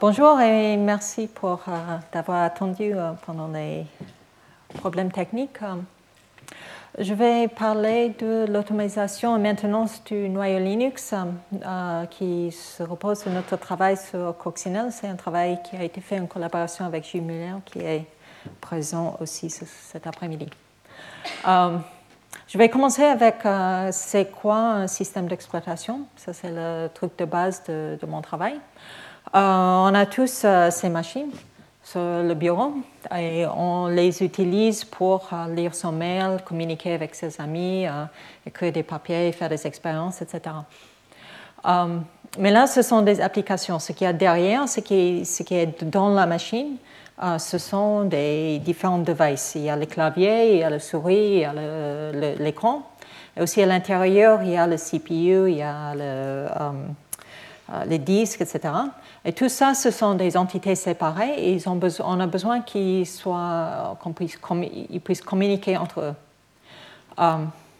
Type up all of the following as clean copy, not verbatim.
Bonjour et merci d'avoir attendu pendant les problèmes techniques. Je vais parler de l'automatisation et maintenance du noyau Linux qui se repose sur notre travail sur Coccinelle. C'est un travail qui a été fait en collaboration avec Gilles Muller qui est présent aussi cet après-midi. Je vais commencer avec c'est quoi un système d'exploitation. Ça, c'est le truc de base de mon travail. On a tous ces machines sur le bureau et on les utilise pour lire son mail, communiquer avec ses amis, écrire des papiers, faire des expériences, etc. Mais là, ce sont des applications. Ce qu'il y a derrière, ce qui est dans la machine, ce sont des différents devices. Il y a le clavier, il y a la souris, il y a l'écran. Et aussi à l'intérieur, il y a le CPU, il y a les disques, etc. Et tout ça, ce sont des entités séparées et on a besoin qu'ils puissent communiquer entre eux.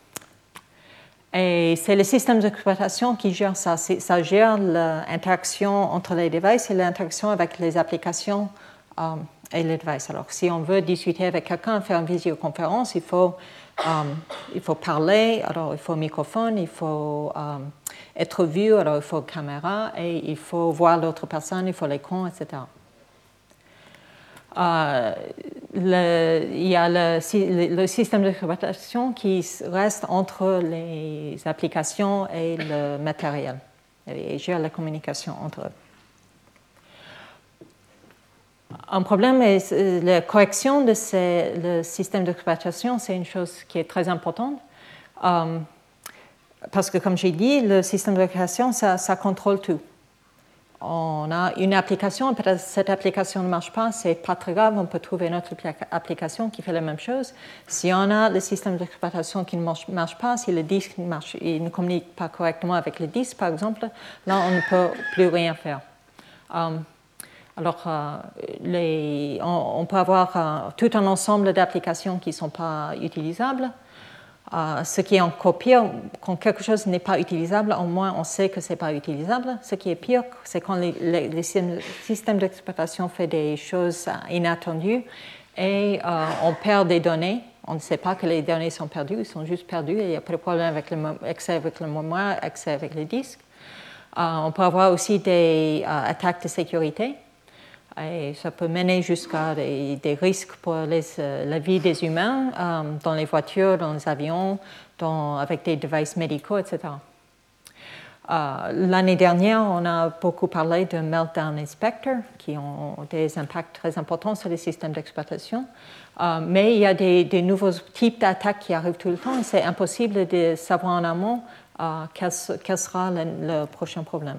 Et c'est le système d'exploitation qui gère ça. Ça gère l'interaction entre les devices et l'interaction avec les applications et les devices. Alors, si on veut discuter avec quelqu'un, faire une visioconférence, il faut parler, alors il faut un microphone, il faut être vu, alors il faut caméra, et il faut voir l'autre personne, il faut l'écran, etc. Il y a le système d'exploitation qui reste entre les applications et le matériel, et gère la communication entre eux. Un problème est la correction de le système d'exploitation, c'est une chose qui est très importante. Parce que, comme j'ai dit, le système d'exploitation, ça contrôle tout. On a une application, peut-être cette application ne marche pas, c'est pas très grave, on peut trouver une autre application qui fait la même chose. Si on a le système d'exploitation qui ne marche pas, si le disque il ne communique pas correctement avec le disque, par exemple, là, on ne peut plus rien faire. Alors, on peut avoir tout un ensemble d'applications qui ne sont pas utilisables. Ce qui est encore pire, quand quelque chose n'est pas utilisable, au moins on sait que ce n'est pas utilisable. Ce qui est pire, c'est quand les systèmes d'exploitation font des choses inattendues et on perd des données. On ne sait pas que les données sont perdues, ils sont juste perdus. Il n'y a pas de problème avec l'accès avec le mémoire, accès avec les disques. On peut avoir aussi des attaques de sécurité. Et ça peut mener jusqu'à des risques pour la vie des humains dans les voitures, dans les avions, avec des devices médicaux, etc. L'année dernière, on a beaucoup parlé de Meltdown Inspector, qui ont des impacts très importants sur les systèmes d'exploitation. Mais il y a des nouveaux types d'attaques qui arrivent tout le temps et c'est impossible de savoir en amont quel sera le prochain problème.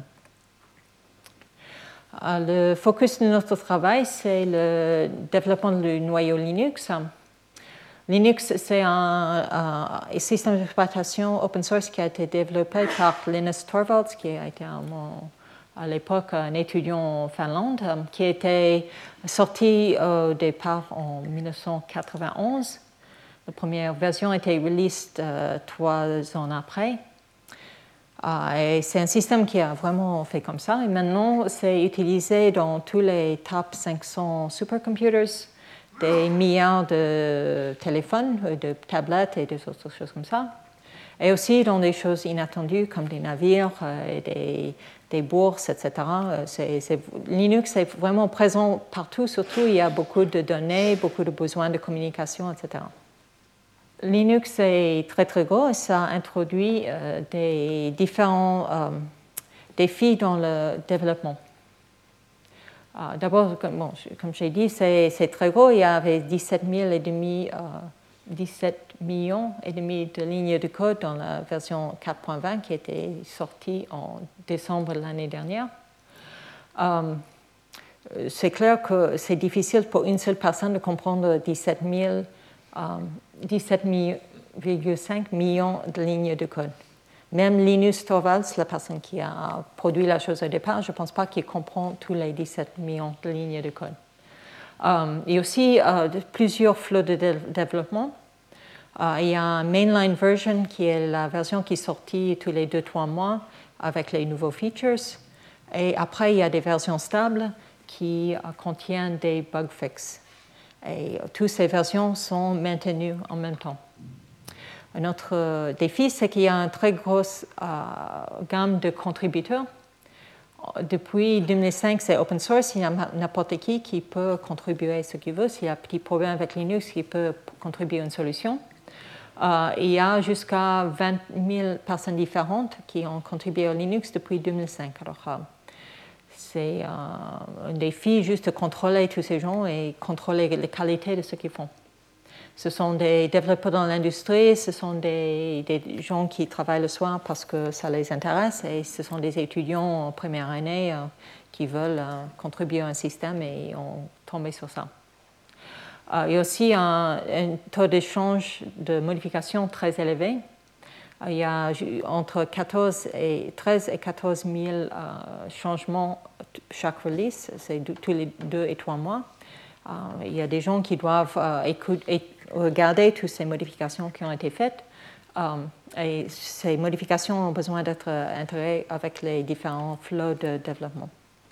Le focus de notre travail, c'est le développement du noyau Linux. Linux, c'est un système d'exploitation open source qui a été développé par Linus Torvalds, qui a été à l'époque un étudiant en Finlande, qui était sorti au départ en 1991. La première version a été released 3 ans après. Et c'est un système qui a vraiment fait comme ça. Et maintenant, c'est utilisé dans tous les top 500 supercomputers, des milliards de téléphones, de tablettes et des autres choses comme ça. Et aussi dans des choses inattendues comme des navires et des bourses, etc. Linux est vraiment présent partout. Surtout, il y a beaucoup de données, beaucoup de besoins de communication, etc. Linux est très très gros et ça introduit des différents défis dans le développement. D'abord, comme j'ai dit, c'est très gros. Il y avait 17 millions et demi de lignes de code dans la version 4.20 qui était sortie en décembre de l'année dernière. C'est clair que c'est difficile pour une seule personne de comprendre 17,5 millions de lignes de code. Même Linus Torvalds, la personne qui a produit la chose au départ, je ne pense pas qu'il comprend tous les 17 millions de lignes de code. Il y a aussi plusieurs flots de développement. Il y a un mainline version qui est la version qui est sortie tous les 2-3 mois avec les nouveaux features. Et après, il y a des versions stables qui contiennent des bug fixes. Et toutes ces versions sont maintenues en même temps. Un autre défi, c'est qu'il y a une très grosse gamme de contributeurs. Depuis 2005, c'est open source. Il y a n'importe qui peut contribuer ce qu'il veut. S'il y a un petit problème avec Linux, il peut contribuer à une solution. Il y a jusqu'à 20 000 personnes différentes qui ont contribué à Linux depuis 2005. Alors, c'est un défi juste de contrôler tous ces gens et contrôler la qualité de ce qu'ils font. Ce sont des développeurs dans l'industrie, ce sont des gens qui travaillent le soir parce que ça les intéresse, et ce sont des étudiants en première année qui veulent contribuer à un système et ont tombé sur ça. Il y a aussi un taux d'échange de modifications très élevé. Il y a entre 13 et 14 000 changements chaque release, c'est tous les 2 et 3 mois. Il y a des gens qui doivent regarder toutes ces modifications qui ont été faites. Et ces modifications ont besoin d'être intégrées avec les différents flows de développement.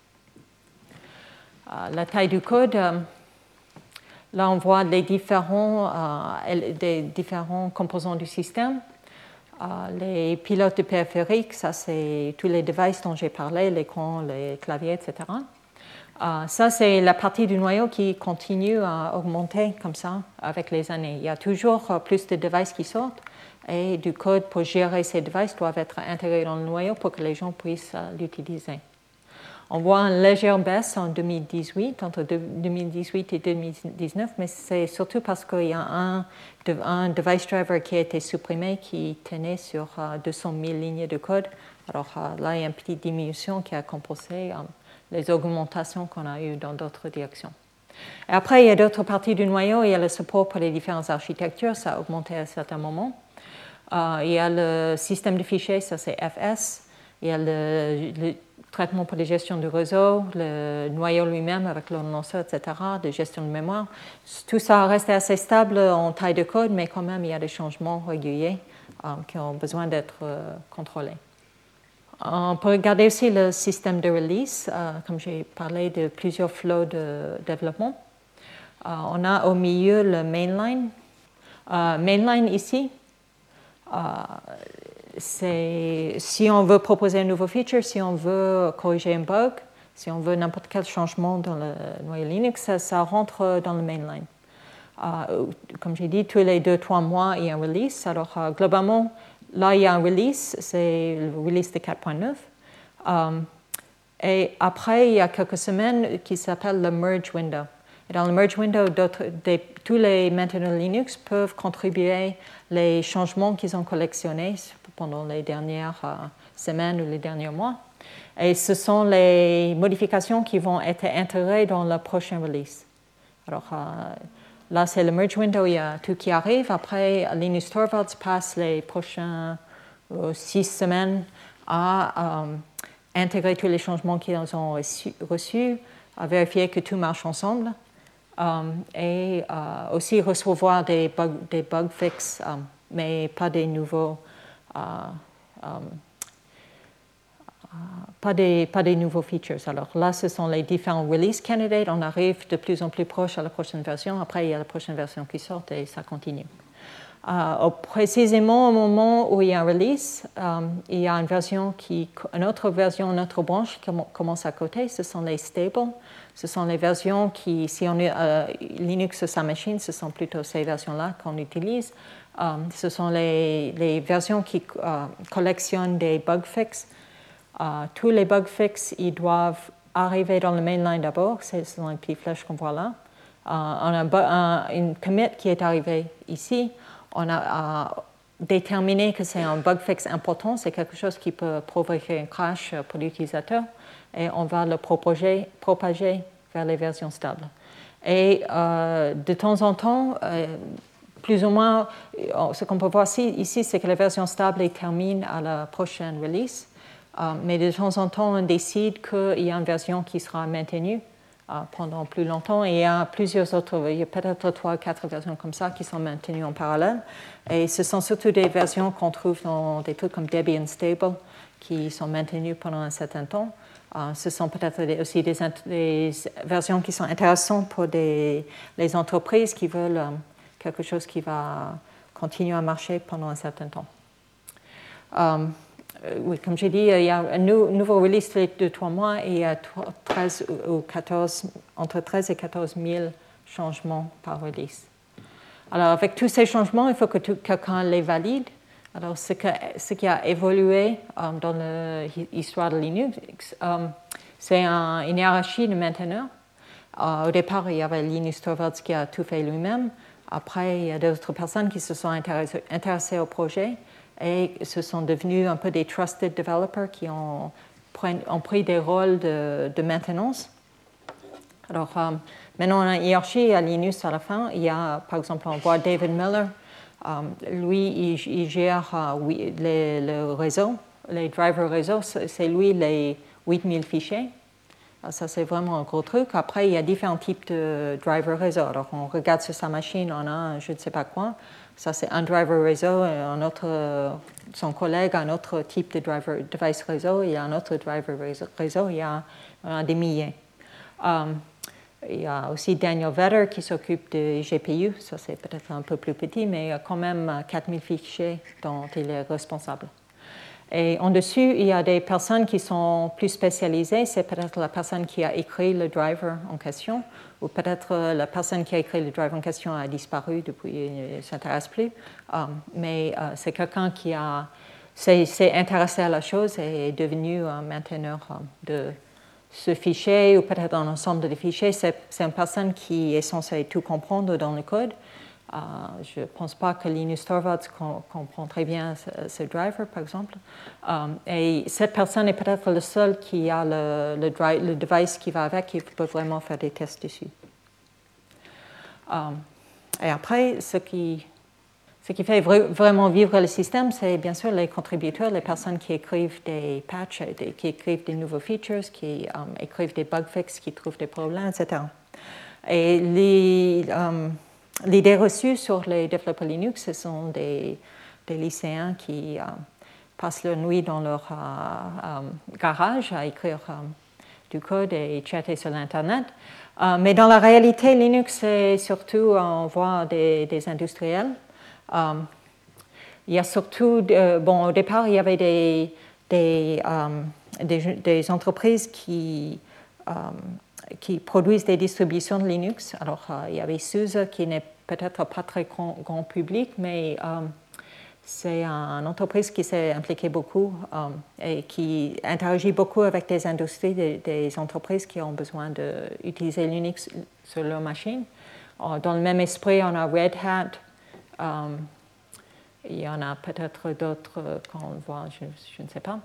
La taille du code, là on voit les différents composants du système. Les pilotes de périphériques, ça c'est tous les devices dont j'ai parlé, l'écran, les claviers, etc. Ça c'est la partie du noyau qui continue à augmenter comme ça avec les années. Il y a toujours plus de devices qui sortent et du code pour gérer ces devices doit être intégré dans le noyau pour que les gens puissent l'utiliser. On voit une légère baisse en 2018, entre 2018 et 2019, mais c'est surtout parce qu'il y a un device driver qui a été supprimé qui tenait sur 200 000 lignes de code. Alors là, il y a une petite diminution qui a compensé les augmentations qu'on a eues dans d'autres directions. Et après, il y a d'autres parties du noyau. Il y a le support pour les différentes architectures, ça a augmenté à certains moments. Il y a le système de fichiers, ça c'est FS. Il y a le traitement pour la gestion du réseau, le noyau lui-même avec l'ordonnanceur, etc., de gestion de mémoire. Tout ça reste assez stable en taille de code, mais quand même, il y a des changements réguliers qui ont besoin d'être contrôlés. On peut regarder aussi le système de release, comme j'ai parlé de plusieurs flows de développement. On a au milieu le mainline. Mainline ici, c'est si on veut proposer un nouveau feature, si on veut corriger un bug, si on veut n'importe quel changement dans le noyau Linux, ça rentre dans le mainline. Comme j'ai dit, tous les 2-3 mois, il y a un release. Alors, globalement, là, il y a un release, c'est le release de 4.9. Et après, il y a quelques semaines qui s'appelle le merge window. Et dans le merge window, tous les mainteneurs Linux peuvent contribuer les changements qu'ils ont collectionnés pendant les dernières semaines ou les derniers mois. Et ce sont les modifications qui vont être intégrées dans la prochaine release. Alors, là, c'est le merge window, il y a tout qui arrive. Après, Linus Torvalds passe les prochaines 6 semaines à intégrer tous les changements qu'ils ont reçus, à vérifier que tout marche ensemble. Et aussi recevoir des bug fixes, mais pas des nouveaux features. Alors là, ce sont les différents release candidates. On arrive de plus en plus proche à la prochaine version. Après, il y a la prochaine version qui sort et ça continue. Précisément au moment où il y a un release, il y a une autre version, une autre branche qui commence à côté. Ce sont les stables. Ce sont les versions qui, si on est Linux sur sa machine, ce sont plutôt ces versions-là qu'on utilise. Ce sont les versions qui collectionnent des bug fixes. Tous les bug fixes, ils doivent arriver dans le mainline d'abord. C'est dans les petites flèches qu'on voit là. On a une commit qui est arrivée ici. On a déterminé que c'est un bug fixe important. C'est quelque chose qui peut provoquer un crash pour l'utilisateur. Et on va le propager vers les versions stables. Et de temps en temps, plus ou moins, ce qu'on peut voir ici, c'est que la version stable termine à la prochaine release. Mais de temps en temps, on décide qu'il y a une version qui sera maintenue pendant plus longtemps. Et il y a plusieurs autres, il y a peut-être 3 ou 4 versions comme ça qui sont maintenues en parallèle. Et ce sont surtout des versions qu'on trouve dans des trucs comme Debian Stable qui sont maintenues pendant un certain temps. Ce sont peut-être aussi des versions qui sont intéressantes pour les entreprises qui veulent quelque chose qui va continuer à marcher pendant un certain temps. Oui, comme j'ai dit, il y a un nouveau release tous les 2-3 mois et il y a entre 13 et 14 000 changements par release. Alors, avec tous ces changements, il faut que quelqu'un les valide. Alors, ce qui a évolué dans l'histoire de Linux, c'est une hiérarchie de mainteneurs. Au départ, il y avait Linus Torvalds qui a tout fait lui-même. Après, il y a d'autres personnes qui se sont intéressées au projet et se sont devenus un peu des trusted developers qui ont pris des rôles de maintenance. Alors, maintenant, on a une hiérarchie à Linux à la fin. Il y a, par exemple, on voit David Miller. Lui, il gère le réseau, les drivers réseau. C'est lui les 8000 fichiers. Alors, ça, c'est vraiment un gros truc. Après, il y a différents types de drivers réseau. Alors, on regarde sur sa machine, on a je ne sais pas quoi. Ça, c'est un driver réseau. Et son collègue a un autre type de device réseau. Il y a un autre driver réseau. Il y a des milliers. Il y a aussi Daniel Vetter qui s'occupe de GPU. Ça, c'est peut-être un peu plus petit, mais il y a quand même 4000 fichiers dont il est responsable. Et en dessus, il y a des personnes qui sont plus spécialisées. C'est peut-être la personne qui a écrit le driver en question, ou peut-être la personne qui a écrit le driver en question a disparu depuis, il ne s'intéresse plus. Mais c'est quelqu'un qui s'est intéressé à la chose et est devenu un mainteneur de ce fichier ou peut-être un ensemble de fichiers. C'est une personne qui est censée tout comprendre dans le code. Je ne pense pas que Linus Torvalds comprend très bien ce driver, par exemple. Et cette personne est peut-être le seul qui a le device qui va avec et peut vraiment faire des tests dessus. Et après, ce qui fait vraiment vivre le système, c'est bien sûr les contributeurs, les personnes qui écrivent des patchs, qui écrivent des nouveaux features, qui écrivent des bug fixes, qui trouvent des problèmes, etc. Et l'idée reçue sur les développeurs Linux, ce sont des lycéens qui passent leur nuit dans leur garage à écrire du code et chatter sur l'Internet. Mais dans la réalité, Linux, c'est surtout, on voit des industriels. Il y a surtout, au départ, il y avait des entreprises qui produisent des distributions de Linux. Alors, il y avait SUSE qui n'est peut-être pas très grand public, mais c'est une entreprise qui s'est impliquée beaucoup et qui interagit beaucoup avec des industries, des entreprises qui ont besoin d'utiliser Linux sur leur machine. Dans le même esprit, on a Red Hat. Il y en a peut-être d'autres qu'on voit, je ne sais pas.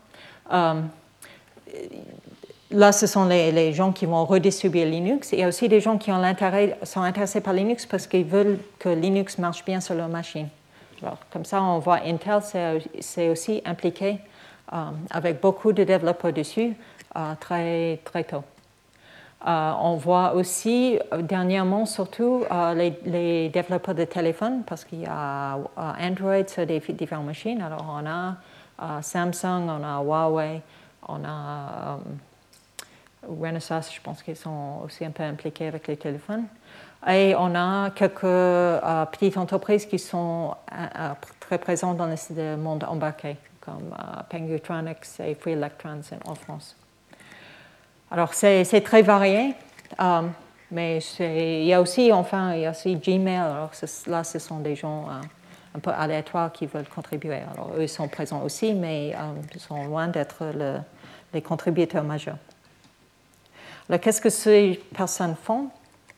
Là, ce sont les gens qui vont redistribuer Linux. Il y a aussi des gens qui sont intéressés par Linux parce qu'ils veulent que Linux marche bien sur leur machine. Alors, comme ça, on voit Intel, c'est aussi impliqué avec beaucoup de développeurs dessus très, très tôt. On voit aussi, dernièrement surtout, les développeurs de téléphones, parce qu'il y a Android sur des différentes machines. Alors, on a Samsung, on a Huawei, on a Renesas, je pense qu'ils sont aussi un peu impliqués avec les téléphones. Et on a quelques petites entreprises qui sont très présentes dans le monde embarqué, comme Pengutronics et Free Electrons en France. Alors, c'est très varié, mais il y a aussi Gmail. Alors, là, ce sont des gens un peu aléatoires qui veulent contribuer. Alors, eux sont présents aussi, mais ils sont loin d'être les contributeurs majeurs. Alors, qu'est-ce que ces personnes font?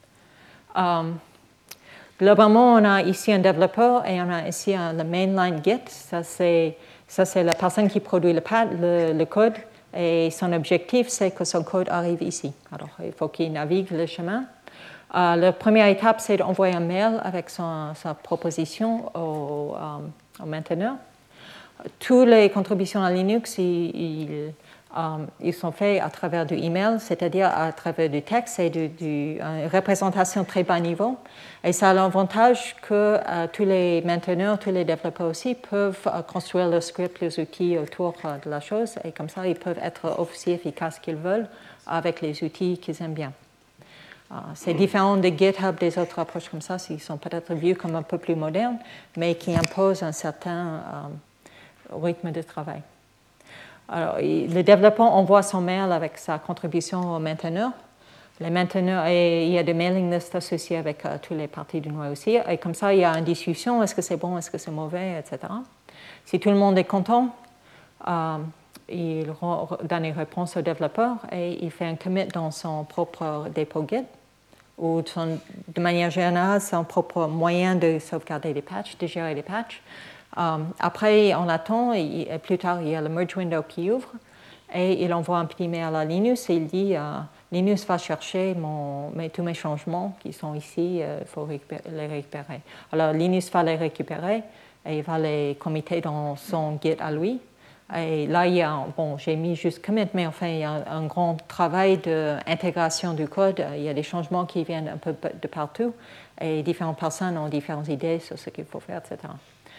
Globalement, on a ici un développeur et on a ici le mainline Git. Ça, c'est la personne qui produit le code. Et son objectif, c'est que son code arrive ici. Alors, il faut qu'il navigue le chemin. La première étape, c'est d'envoyer un mail avec sa proposition au mainteneur. Toutes les contributions à Linux, ils Ils sont faits à travers du email, c'est-à-dire à travers du texte et une représentation très bas niveau. Et ça a l'avantage que tous les mainteneurs, tous les développeurs aussi peuvent construire le script, les outils autour de la chose. Et comme ça, ils peuvent être aussi efficaces qu'ils veulent avec les outils qu'ils aiment bien. C'est différent de GitHub, des autres approches comme ça, qui sont peut-être vues comme un peu plus modernes, mais qui imposent un certain rythme de travail. Alors, le développeur envoie son mail avec sa contribution au mainteneur. Les mainteneurs, et il y a des mailing lists associés avec toutes les parties du noyau aussi. Et comme ça, il y a une discussion, est-ce que c'est bon, est-ce que c'est mauvais, etc. Si tout le monde est content, il donne une réponse au développeur et il fait un commit dans son propre dépôt Git, ou de manière générale, son propre moyen de sauvegarder des patchs, de gérer des patchs. Après, on attend et plus tard, il y a le merge window qui ouvre et il envoie un petit mail à Linus et il dit Linus va chercher tous mes changements qui sont ici, il faut les récupérer. Alors, Linus va les récupérer et il va les committer dans son Git à lui. Et là, j'ai mis juste commit, mais enfin, il y a un grand travail d'intégration du code. Il y a des changements qui viennent un peu de partout et différentes personnes ont différentes idées sur ce qu'il faut faire, etc.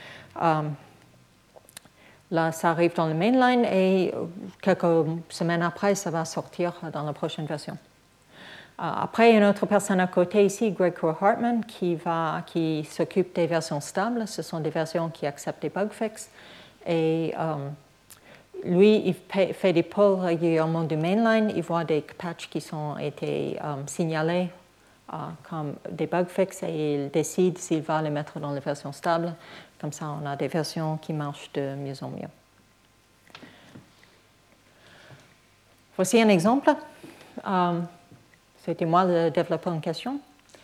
Là, ça arrive dans le mainline et quelques semaines après, ça va sortir dans la prochaine version. Après, il y a une autre personne à côté ici, Greg Hartman, qui s'occupe des versions stables. Ce sont des versions qui acceptent des bug fixes. Et lui, il fait des polls régulièrement du mainline. Il voit des patchs qui ont été signalés comme des bug fixes et il décide s'il va les mettre dans les versions stables. Comme ça, on a des versions qui marchent de mieux en mieux. Voici un exemple. C'était moi le développeur en question.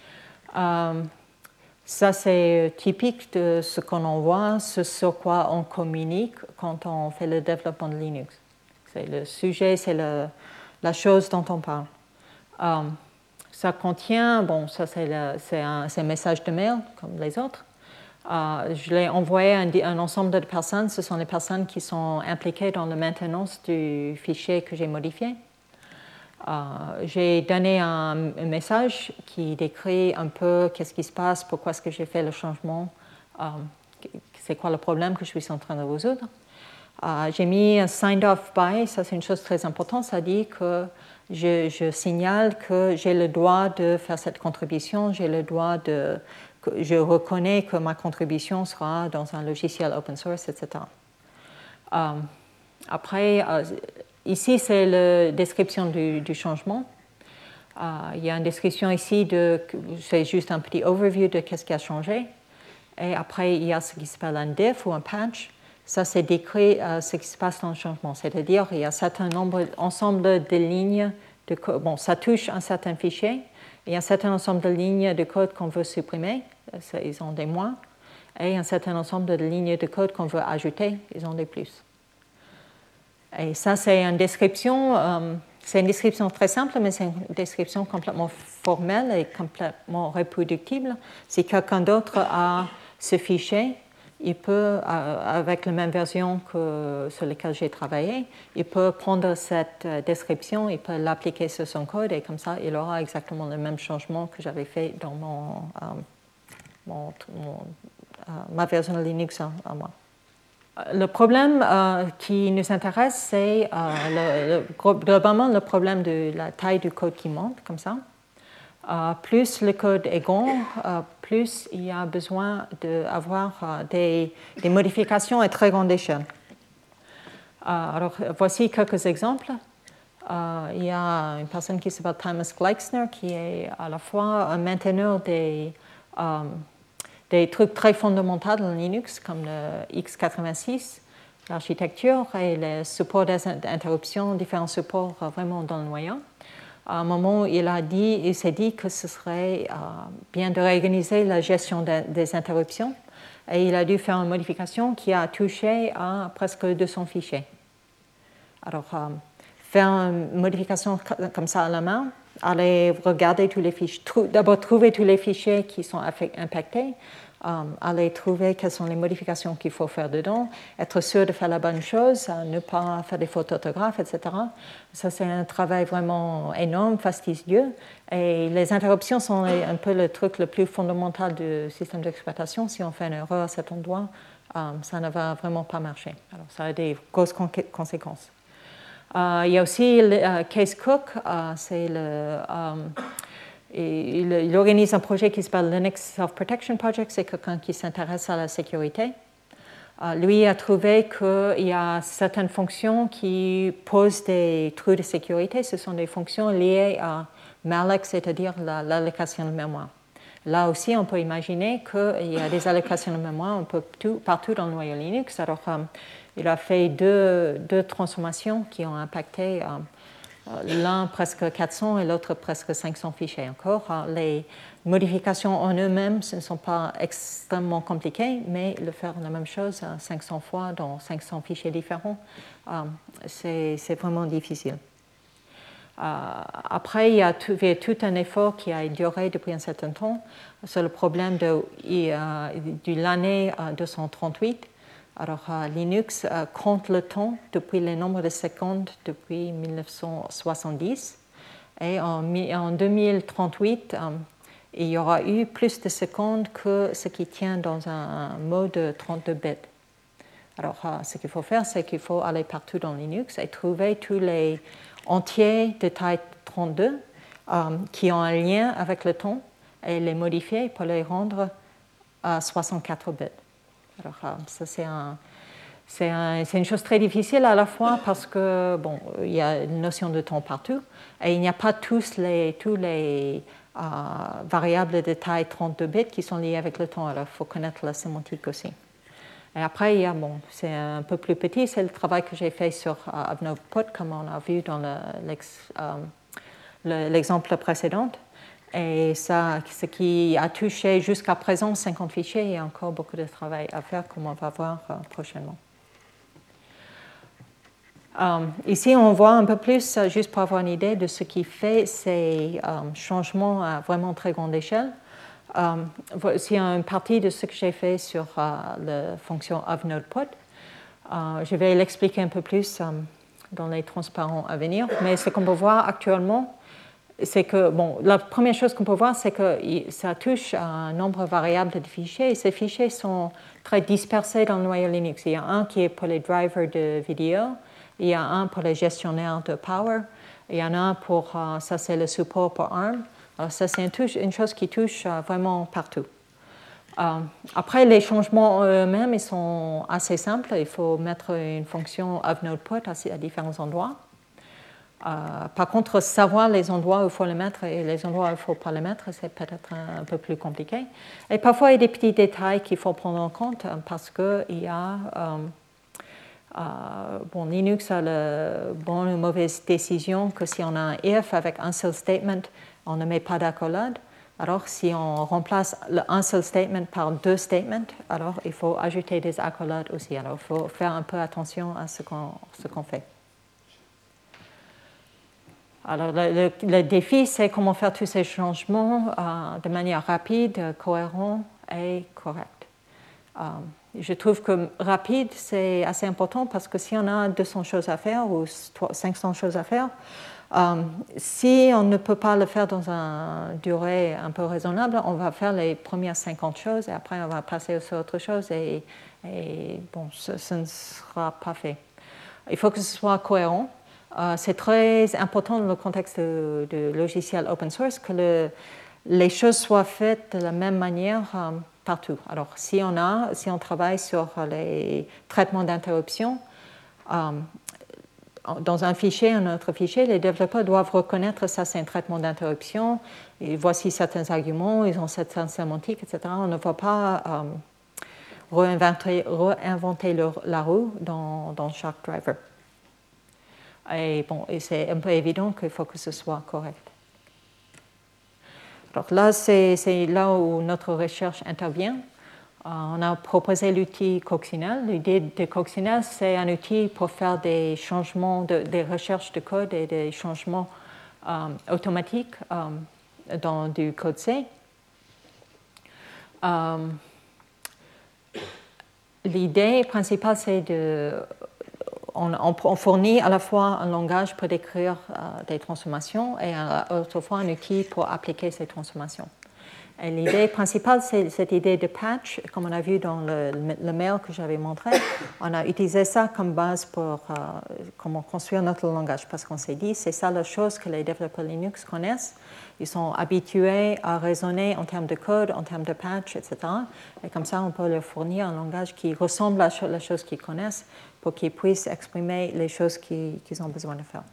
Ça, c'est typique de ce qu'on envoie, ce sur quoi on communique quand on fait le développement de Linux. C'est le sujet, c'est la chose dont on parle. Ça contient, ça c'est un message de mail comme les autres. Je l'ai envoyé à un ensemble de personnes. Ce sont les personnes qui sont impliquées dans la maintenance du fichier que j'ai modifié. J'ai donné un message qui décrit un peu qu'est-ce qui se passe, pourquoi est-ce que j'ai fait le changement, c'est quoi le problème que je suis en train de résoudre. J'ai mis un signed off by, ça c'est une chose très importante, ça dit que je signale que j'ai le droit de faire cette contribution, je reconnais que ma contribution sera dans un logiciel open source, etc. Après, ici, c'est la description du changement. Il y a une description ici, c'est juste un petit overview de qu'est-ce qui a changé. Et après, il y a ce qui s'appelle un diff ou un patch. Ça, c'est décrit ce qui se passe dans le changement. C'est-à-dire, il y a un certain ensemble de lignes de code. Bon, ça touche un certain fichier. Il y a un certain ensemble de lignes de code qu'on veut supprimer. Ils ont des moins. Et un certain ensemble de lignes de code qu'on veut ajouter. Ils ont des plus. Et ça, c'est une description. C'est une description très simple, mais c'est une description complètement formelle et complètement reproductible. Si quelqu'un d'autre a ce fichier, il peut, avec la même version que sur laquelle j'ai travaillé, il peut prendre cette description, il peut l'appliquer sur son code et comme ça, il aura exactement le même changement que j'avais fait dans ma version de Linux à moi. Le problème qui nous intéresse, c'est globalement le problème de la taille du code qui monte, comme ça. Plus le code est grand, plus il y a besoin d'avoir des modifications à très grande échelle. Alors, voici quelques exemples. Il y a une personne qui s'appelle Thomas Gleixner, qui est à la fois un mainteneur des trucs très fondamentaux dans Linux, comme le x86, l'architecture et le support des interruptions, différents supports vraiment dans le noyau. À un moment, il s'est dit que ce serait bien de réorganiser la gestion des interruptions et il a dû faire une modification qui a touché à presque 200 fichiers. Alors, faire une modification comme ça à la main, aller regarder tous les fichiers, d'abord trouver tous les fichiers qui sont impactés, aller trouver quelles sont les modifications qu'il faut faire dedans, être sûr de faire la bonne chose, ne pas faire des fautes d'orthographe, etc. Ça, c'est un travail vraiment énorme, fastidieux. Et les interruptions sont un peu le truc le plus fondamental du système d'exploitation. Si on fait une erreur à cet endroit, ça ne va vraiment pas marcher. Alors, ça a des grosses conséquences. Il y a aussi Case Cook, il organise un projet qui s'appelle Linux Self-Protection Project, c'est quelqu'un qui s'intéresse à la sécurité. Lui a trouvé qu'il y a certaines fonctions qui posent des trous de sécurité. Ce sont des fonctions liées à malloc, c'est-à-dire l'allocation de mémoire. Là aussi, on peut imaginer qu'il y a des allocations de mémoire un peu partout dans le noyau Linux. Alors, il a fait deux transformations qui ont impacté l'un presque 400 et l'autre presque 500 fichiers encore. Les modifications en eux-mêmes ne sont pas extrêmement compliquées, mais le faire la même chose 500 fois dans 500 fichiers différents, c'est vraiment difficile. Après, il y a tout un effort qui a duré depuis un certain temps sur le problème de l'année 238. Alors, Linux compte le temps depuis le nombre de secondes depuis 1970. Et en 2038, il y aura eu plus de secondes que ce qui tient dans un mode de 32 bits. Alors, ce qu'il faut faire, c'est qu'il faut aller partout dans Linux et trouver tous les entiers de taille 32 qui ont un lien avec le temps et les modifier pour les rendre à 64 bits. Alors, ça, c'est une chose très difficile à la fois parce que, bon, il y a une notion de temps partout et il n'y a pas tous les variables de taille 32 bits qui sont liées avec le temps. Alors, il faut connaître la sémantique aussi. Et après, c'est un peu plus petit, c'est le travail que j'ai fait sur Avnoput, comme on a vu dans l'exemple précédent. Et ça, ce qui a touché jusqu'à présent 50 fichiers, il y a encore beaucoup de travail à faire, comme on va voir prochainement. Ici, on voit un peu plus, juste pour avoir une idée de ce qui fait ces changements à vraiment très grande échelle. Voici une partie de ce que j'ai fait sur la fonction ofNodePut. Je vais l'expliquer un peu plus dans les transparents à venir, mais ce qu'on peut voir actuellement, c'est que, la première chose qu'on peut voir, c'est que ça touche à un nombre variable de fichiers, et ces fichiers sont très dispersés dans le noyau Linux. Il y a un qui est pour les drivers de vidéo, il y a un pour les gestionnaires de power, il y en a un pour, ça c'est le support pour ARM. Alors ça, c'est une chose qui touche vraiment partout. Après, les changements eux-mêmes, ils sont assez simples. Il faut mettre une fonction ofNodePut à différents endroits. Par contre, savoir les endroits où il faut le mettre et les endroits où il ne faut pas le mettre, c'est peut-être un peu plus compliqué. Et parfois, il y a des petits détails qu'il faut prendre en compte parce qu'il y a... Linux a la bonne ou mauvaise décision que si on a un if avec un seul statement, on ne met pas d'accolade. Alors, si on remplace un seul statement par deux statements, alors il faut ajouter des accolades aussi. Alors, il faut faire un peu attention à ce qu'on fait. Alors, le défi, c'est comment faire tous ces changements de manière rapide, cohérente et correcte. Je trouve que rapide, c'est assez important parce que si on a 200 choses à faire ou 500 choses à faire, si on ne peut pas le faire dans une durée un peu raisonnable, on va faire les premières 50 choses et après on va passer sur autre chose et ce ne sera pas fait. Il faut que ce soit cohérent. C'est très important dans le contexte de logiciels open source que les choses soient faites de la même manière partout. Alors, si on travaille sur les traitements d'interruption, dans un fichier, un autre fichier, les développeurs doivent reconnaître ça, c'est un traitement d'interruption. Et voici certains arguments, ils ont certaines sémantiques, etc. On ne va pas réinventer la roue dans chaque driver. Et c'est un peu évident qu'il faut que ce soit correct. Alors là, c'est là où notre recherche intervient. On a proposé l'outil Coccinelle. L'idée de Coccinelle, c'est un outil pour faire des changements, des recherches de code et des changements automatique dans du code C. L'idée principale, c'est on fournit à la fois un langage pour décrire des transformations et autrefois un outil pour appliquer ces transformations. Et l'idée principale, c'est cette idée de patch, comme on a vu dans le mail que j'avais montré. On a utilisé ça comme base pour comment construire notre langage, parce qu'on s'est dit, c'est ça la chose que les développeurs Linux connaissent. Ils sont habitués à raisonner en termes de code, en termes de patch, etc. Et comme ça, on peut leur fournir un langage qui ressemble à la chose qu'ils connaissent pour qu'ils puissent exprimer les choses qu'ils ont besoin de faire.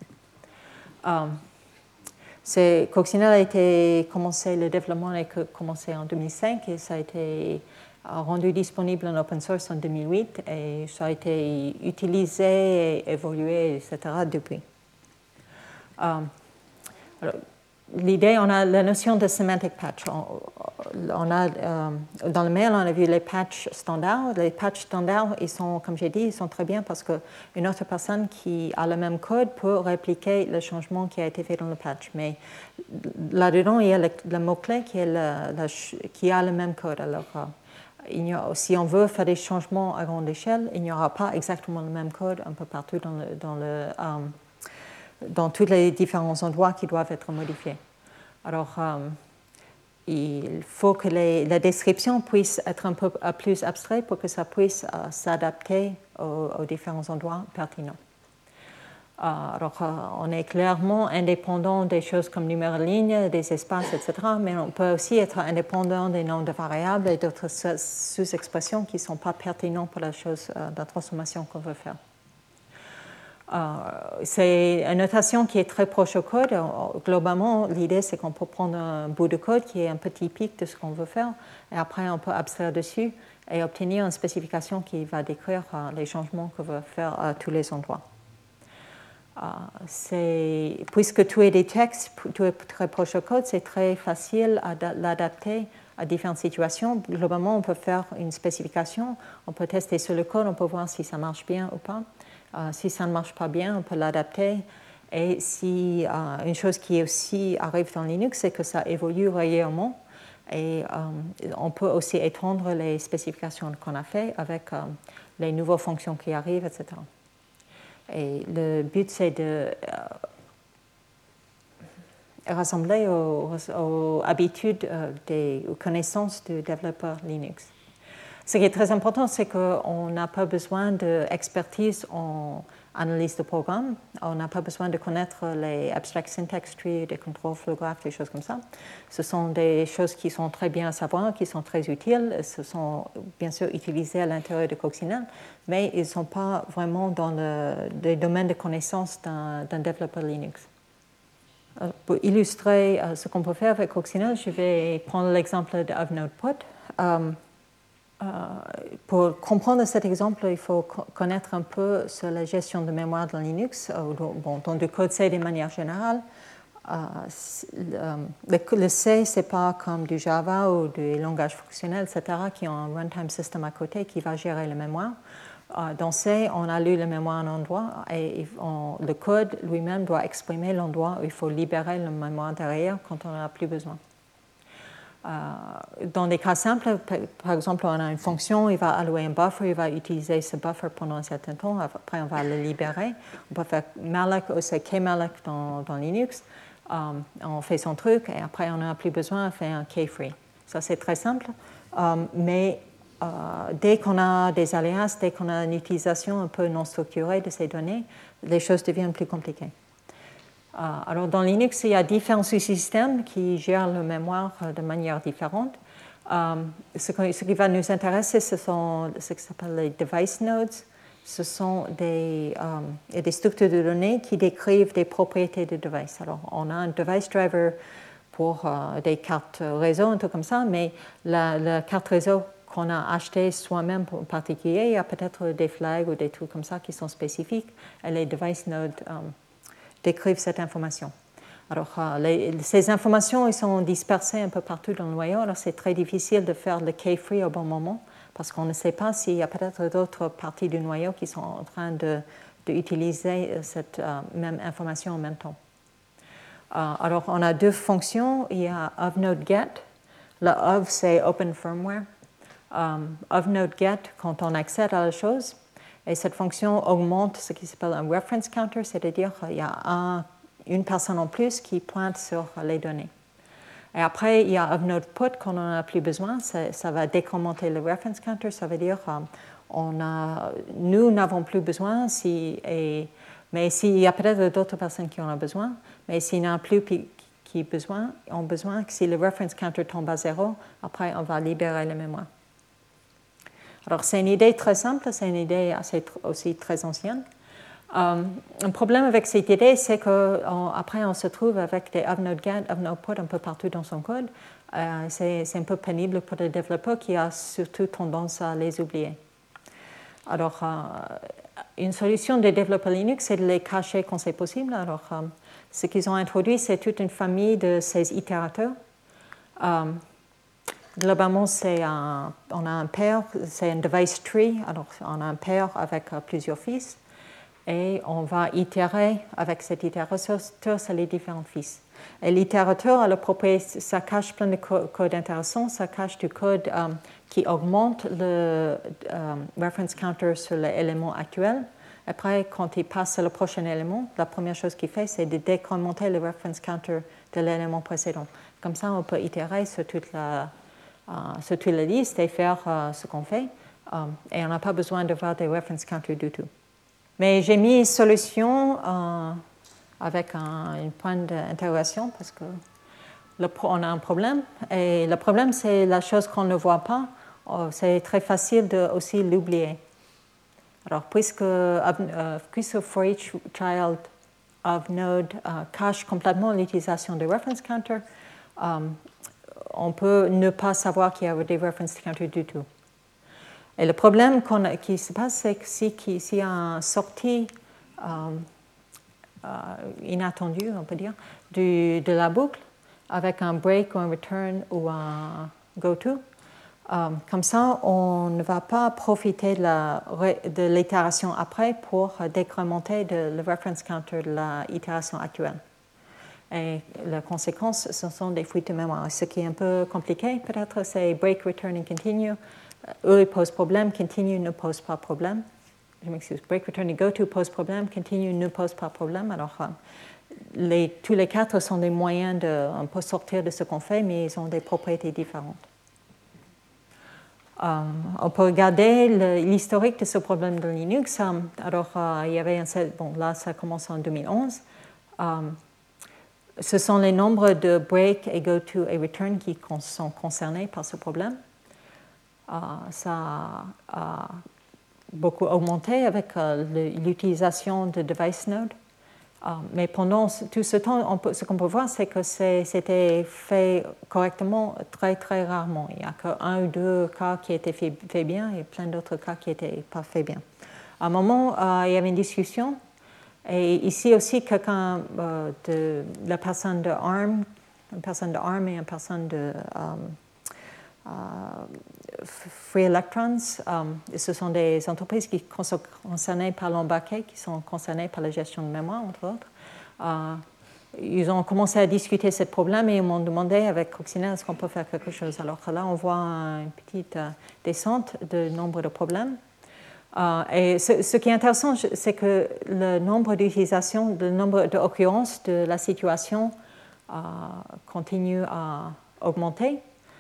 Coccinelle a été commencé, le développement a commencé en 2005 et ça a été rendu disponible en open source en 2008 et ça a été utilisé et évolué, etc. depuis. Alors, l'idée, on a la notion de semantic patch. Dans le mail, on a vu les patchs standards. Les patchs standards, ils sont, comme j'ai dit, ils sont très bien parce qu'une autre personne qui a le même code peut répliquer le changement qui a été fait dans le patch. Mais là-dedans, il y a le mot-clé qui a le même code. Alors, si on veut faire des changements à grande échelle, il n'y aura pas exactement le même code un peu partout dans tous les différents endroits qui doivent être modifiés. Alors, il faut que la description puisse être un peu plus abstraite pour que ça puisse s'adapter aux différents endroits pertinents. Alors, on est clairement indépendant des choses comme numéro de ligne, des espaces, etc., mais on peut aussi être indépendant des noms de variables et d'autres sous-expressions qui ne sont pas pertinents pour la transformation qu'on veut faire. C'est une notation qui est très proche au code. Globalement, l'idée, c'est qu'on peut prendre un bout de code qui est un peu typique de ce qu'on veut faire, et après, on peut abstraire dessus et obtenir une spécification qui va décrire les changements qu'on veut faire à tous les endroits. Puisque tout est des textes, tout est très proche au code, c'est très facile à l'adapter à différentes situations. Globalement, on peut faire une spécification, on peut tester sur le code, on peut voir si ça marche bien ou pas. Si ça ne marche pas bien, on peut l'adapter. Et si une chose qui aussi arrive dans Linux, c'est que ça évolue régulièrement. Et on peut aussi étendre les spécifications qu'on a faites avec les nouvelles fonctions qui arrivent, etc. Et le but, c'est de rassembler aux habitudes, aux connaissances du développeur Linux. Ce qui est très important, c'est qu'on n'a pas besoin d'expertise en analyse de programme. On n'a pas besoin de connaître les abstract syntax trees, des control flow graphs, des choses comme ça. Ce sont des choses qui sont très bien à savoir, qui sont très utiles. Ce sont bien sûr utilisées à l'intérieur de Coccinelle, mais ils ne sont pas vraiment dans le domaine de connaissance d'un développeur Linux. Pour illustrer ce qu'on peut faire avec Coccinelle, je vais prendre l'exemple de Node-Put. Pour comprendre cet exemple, il faut connaître un peu sur la gestion de mémoire dans Linux, dans du code C de manière générale. Le C, ce n'est pas comme du Java ou des langages fonctionnels, etc., qui ont un runtime system à côté qui va gérer la mémoire. Dans C, on alloue la mémoire à un endroit et le code lui-même doit exprimer l'endroit où il faut libérer la mémoire derrière quand on n'en a plus besoin. Dans des cas simples, par exemple, on a une fonction, il va allouer un buffer, il va utiliser ce buffer pendant un certain temps, après on va le libérer. On peut faire malloc ou c'est kmalloc dans Linux. On fait son truc et après on n'a plus besoin, on fait un kfree. Ça c'est très simple, mais dès qu'on a des alias, dès qu'on a une utilisation un peu non structurée de ces données, les choses deviennent plus compliquées. Alors, dans Linux, il y a différents sous-systèmes qui gèrent la mémoire de manière différente. Ce qui va nous intéresser, ce sont ce qui s'appelle les device nodes. Ce sont des structures de données qui décrivent des propriétés de device. Alors, on a un device driver pour des cartes réseau, un truc comme ça, mais la carte réseau qu'on a achetée soi-même en particulier, il y a peut-être des flags ou des trucs comme ça qui sont spécifiques. Et les device nodes décrivent cette information. Alors, ces informations elles sont dispersées un peu partout dans le noyau, alors c'est très difficile de faire le kfree au bon moment, parce qu'on ne sait pas s'il y a peut-être d'autres parties du noyau qui sont en train d'utiliser cette même information en même temps. Alors, on a deux fonctions. Il y a of_node_get. Le of, c'est open firmware. Of_node_get, quand on accède à la chose. Et cette fonction augmente ce qui s'appelle un reference counter, c'est-à-dire qu'il y a une personne en plus qui pointe sur les données. Et après, il y a of_node_put, quand on n'en a plus besoin, ça va décrémenter le reference counter. Ça veut dire nous n'avons plus besoin, mais s'il y a peut-être d'autres personnes qui en ont besoin, mais s'il n'y en a plus qui ont besoin, si le reference counter tombe à 0, après, on va libérer la mémoire. Alors, c'est une idée très simple, c'est une idée aussi très ancienne. Un problème avec cette idée, c'est qu'après, on se trouve avec des of_node_get, of_node_put un peu partout dans son code. C'est un peu pénible pour les développeurs qui ont surtout tendance à les oublier. Alors, une solution des développeurs Linux, c'est de les cacher quand c'est possible. Alors, ce qu'ils ont introduit, c'est toute une famille de ces itérateurs. Globalement, on a un pair, c'est un device tree. Alors, on a un pair avec plusieurs fils. Et on va itérer avec cet itérateur sur les différents fils. Et l'itérateur a le propriété, ça cache plein de code intéressants, ça cache du code qui augmente le reference counter sur l'élément actuel. Après, quand il passe sur le prochain élément, la première chose qu'il fait, c'est de décrémenter le reference counter de l'élément précédent. Comme ça, on peut itérer sur toute la liste et faire ce qu'on fait. Et on n'a pas besoin de voir des reference counters du tout. Mais j'ai mis solution avec un point d'interrogation parce qu'on a un problème. Et le problème, c'est la chose qu'on ne voit pas. C'est très facile de aussi l'oublier. Alors, puisque for each child of node cache complètement l'utilisation des reference counter, on peut ne pas savoir qu'il y a des reference counters du tout. Et le problème qui se passe, c'est que s'il y a une sortie inattendue, on peut dire, de la boucle, avec un break ou un return ou un goto, comme ça, on ne va pas profiter de l'itération après pour décrémenter le reference counter de l'itération actuelle. Et la conséquence, ce sont des fuites de mémoire. Ce qui est un peu compliqué, peut-être, c'est break, return et continue. Eux, ils posent problème, continue ne pose pas problème. Je m'excuse. Break, return et goto pose problème, continue ne pose pas problème. Alors, tous les quatre sont des moyens de un peu sortir de ce qu'on fait, mais ils ont des propriétés différentes. On peut regarder l'historique de ce problème de Linux. Alors, il y avait là, ça commence en 2011. Ce sont les nombres de break et goto et return qui sont concernés par ce problème. Ça a beaucoup augmenté avec l'utilisation de device node. Mais pendant tout ce temps, ce qu'on peut voir, c'est que c'était fait correctement très, très rarement. Il n'y a qu'un ou deux cas qui étaient faits bien et plein d'autres cas qui n'étaient pas faits bien. À un moment, il y avait une discussion. Et ici aussi, quelqu'un la personne de ARM, une personne de ARM et une personne de Free Electrons, ce sont des entreprises qui sont concernées par l'embarqué, qui sont concernées par la gestion de mémoire, entre autres. Ils ont commencé à discuter ce problème et ils m'ont demandé avec Coccinelle est-ce qu'on peut faire quelque chose. Alors là, on voit une petite descente du nombre de problèmes. Et ce qui est intéressant, c'est que le nombre d'utilisations, le nombre d'occurrences de la situation continue à augmenter.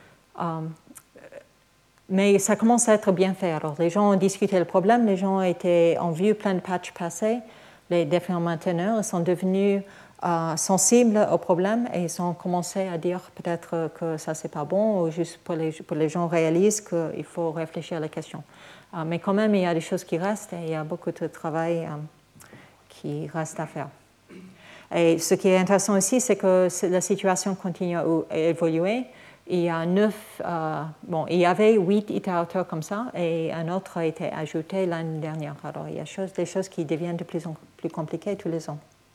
Mais ça commence à être bien fait. Alors, les gens ont discuté le problème, les gens ont vu plein de patchs passer, les différents mainteneurs sont devenus sensibles au problème et ils ont commencé à dire peut-être que ça, c'est pas bon, ou juste pour les gens réalisent qu'il faut réfléchir à la question. Mais quand même, il y a des choses qui restent et il y a beaucoup de travail qui reste à faire. Et ce qui est intéressant aussi, c'est que la situation continue à évoluer. Il y a il y avait 8 itérateurs comme ça et un autre a été ajouté l'année dernière. Alors, il y a des choses qui deviennent de plus en plus compliquées tous les ans.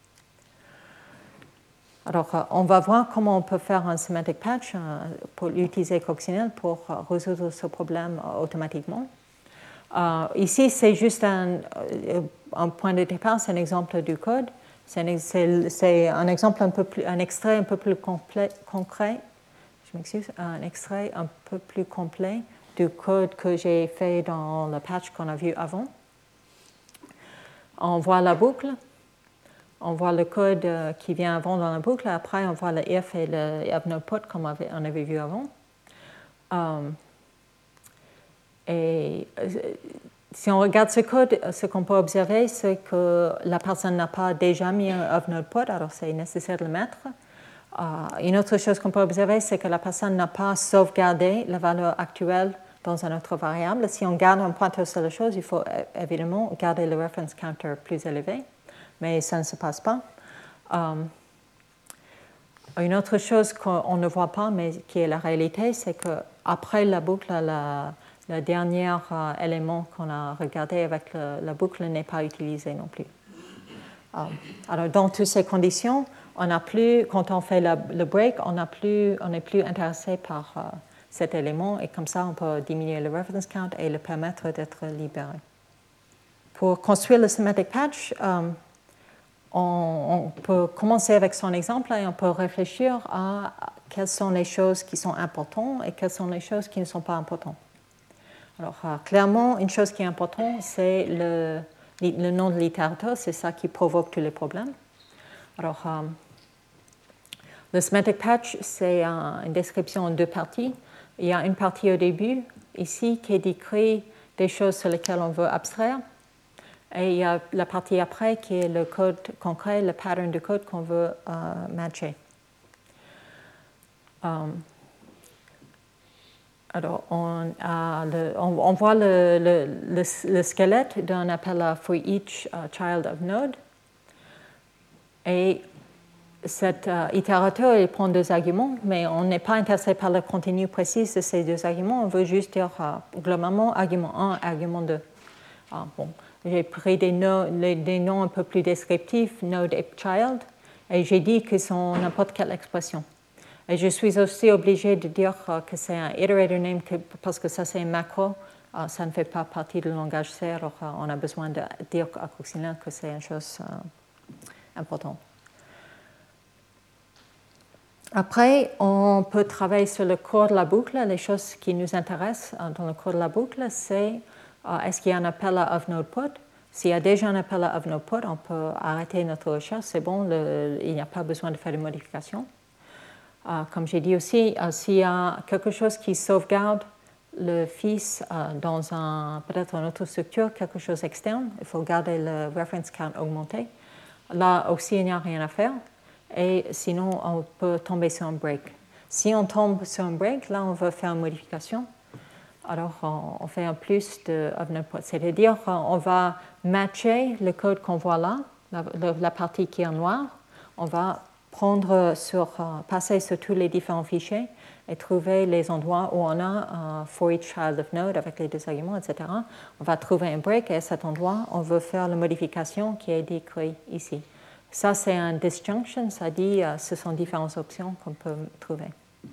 Alors, on va voir comment on peut faire un semantic patch pour utiliser Coccinelle pour résoudre ce problème automatiquement. Ici, c'est juste un point de départ, c'est un exemple du code. C'est un exemple un extrait un peu plus concret. Je m'excuse, un extrait un peu plus complet du code que j'ai fait dans le patch qu'on a vu avant. On voit la boucle, on voit le code qui vient avant dans la boucle, après on voit le if et le of no put comme on avait vu avant. Et si on regarde ce code, ce qu'on peut observer, c'est que la personne n'a pas déjà mis un of no put, alors c'est nécessaire de le mettre. Une autre chose qu'on peut observer, c'est que la personne n'a pas sauvegardé la valeur actuelle dans une autre variable. Si on garde un pointeur sur la chose, il faut évidemment garder le reference counter plus élevé, mais ça ne se passe pas. Une autre chose qu'on ne voit pas, mais qui est la réalité, c'est qu'après la boucle, le dernier élément qu'on a regardé avec la boucle n'est pas utilisé non plus. Alors, dans toutes ces conditions, on n'a plus, quand on fait le break, on n'est plus intéressé par cet élément et comme ça, on peut diminuer le reference count et le permettre d'être libéré. Pour construire le semantic patch, on peut commencer avec son exemple et on peut réfléchir à quelles sont les choses qui sont importantes et quelles sont les choses qui ne sont pas importantes. Alors, clairement, une chose qui est importante, c'est le nom de littérateur, c'est ça qui provoque tous les problèmes. Alors, le semantic patch, c'est une description en deux parties. Il y a une partie au début, ici, qui décrit des choses sur lesquelles on veut abstraire. Et il y a la partie après, qui est le code concret, le pattern de code qu'on veut matcher. Alors, on voit le squelette d'un appel à for each child of node. Et cet itérateur, il prend deux arguments, mais on n'est pas intéressé par le contenu précis de ces deux arguments. On veut juste dire globalement argument 1, argument 2. Bon, j'ai pris des noms un peu plus descriptifs, node et child, et j'ai dit qu'ils sont n'importe quelle expression. Et je suis aussi obligée de dire que c'est un iterator name parce que ça c'est un macro, ça ne fait pas partie du langage C, alors on a besoin de dire à Coxilin que c'est une chose importante. Après, on peut travailler sur le corps de la boucle. Les choses qui nous intéressent dans le corps de la boucle, c'est est-ce qu'il y a un appel à of no put? S'il y a déjà un appel à of no put, on peut arrêter notre recherche, c'est bon, il n'y a pas besoin de faire de modifications. Comme j'ai dit aussi, s'il y a quelque chose qui sauvegarde le fils dans peut-être une autre structure, quelque chose externe, il faut garder le reference count augmenté. Là aussi, il n'y a rien à faire. Et sinon, on peut tomber sur un break. Si on tombe sur un break, là, on veut faire une modification. Alors, on fait un plus de of no put. C'est-à-dire, on va matcher le code qu'on voit là, la partie qui est en noir. On va passer sur tous les différents fichiers et trouver les endroits où on a for each child of node avec les deux arguments, etc. On va trouver un break et à cet endroit, on veut faire la modification qui est décrite ici. Ça, c'est un disjunction, ça dit ce sont différentes options qu'on peut trouver.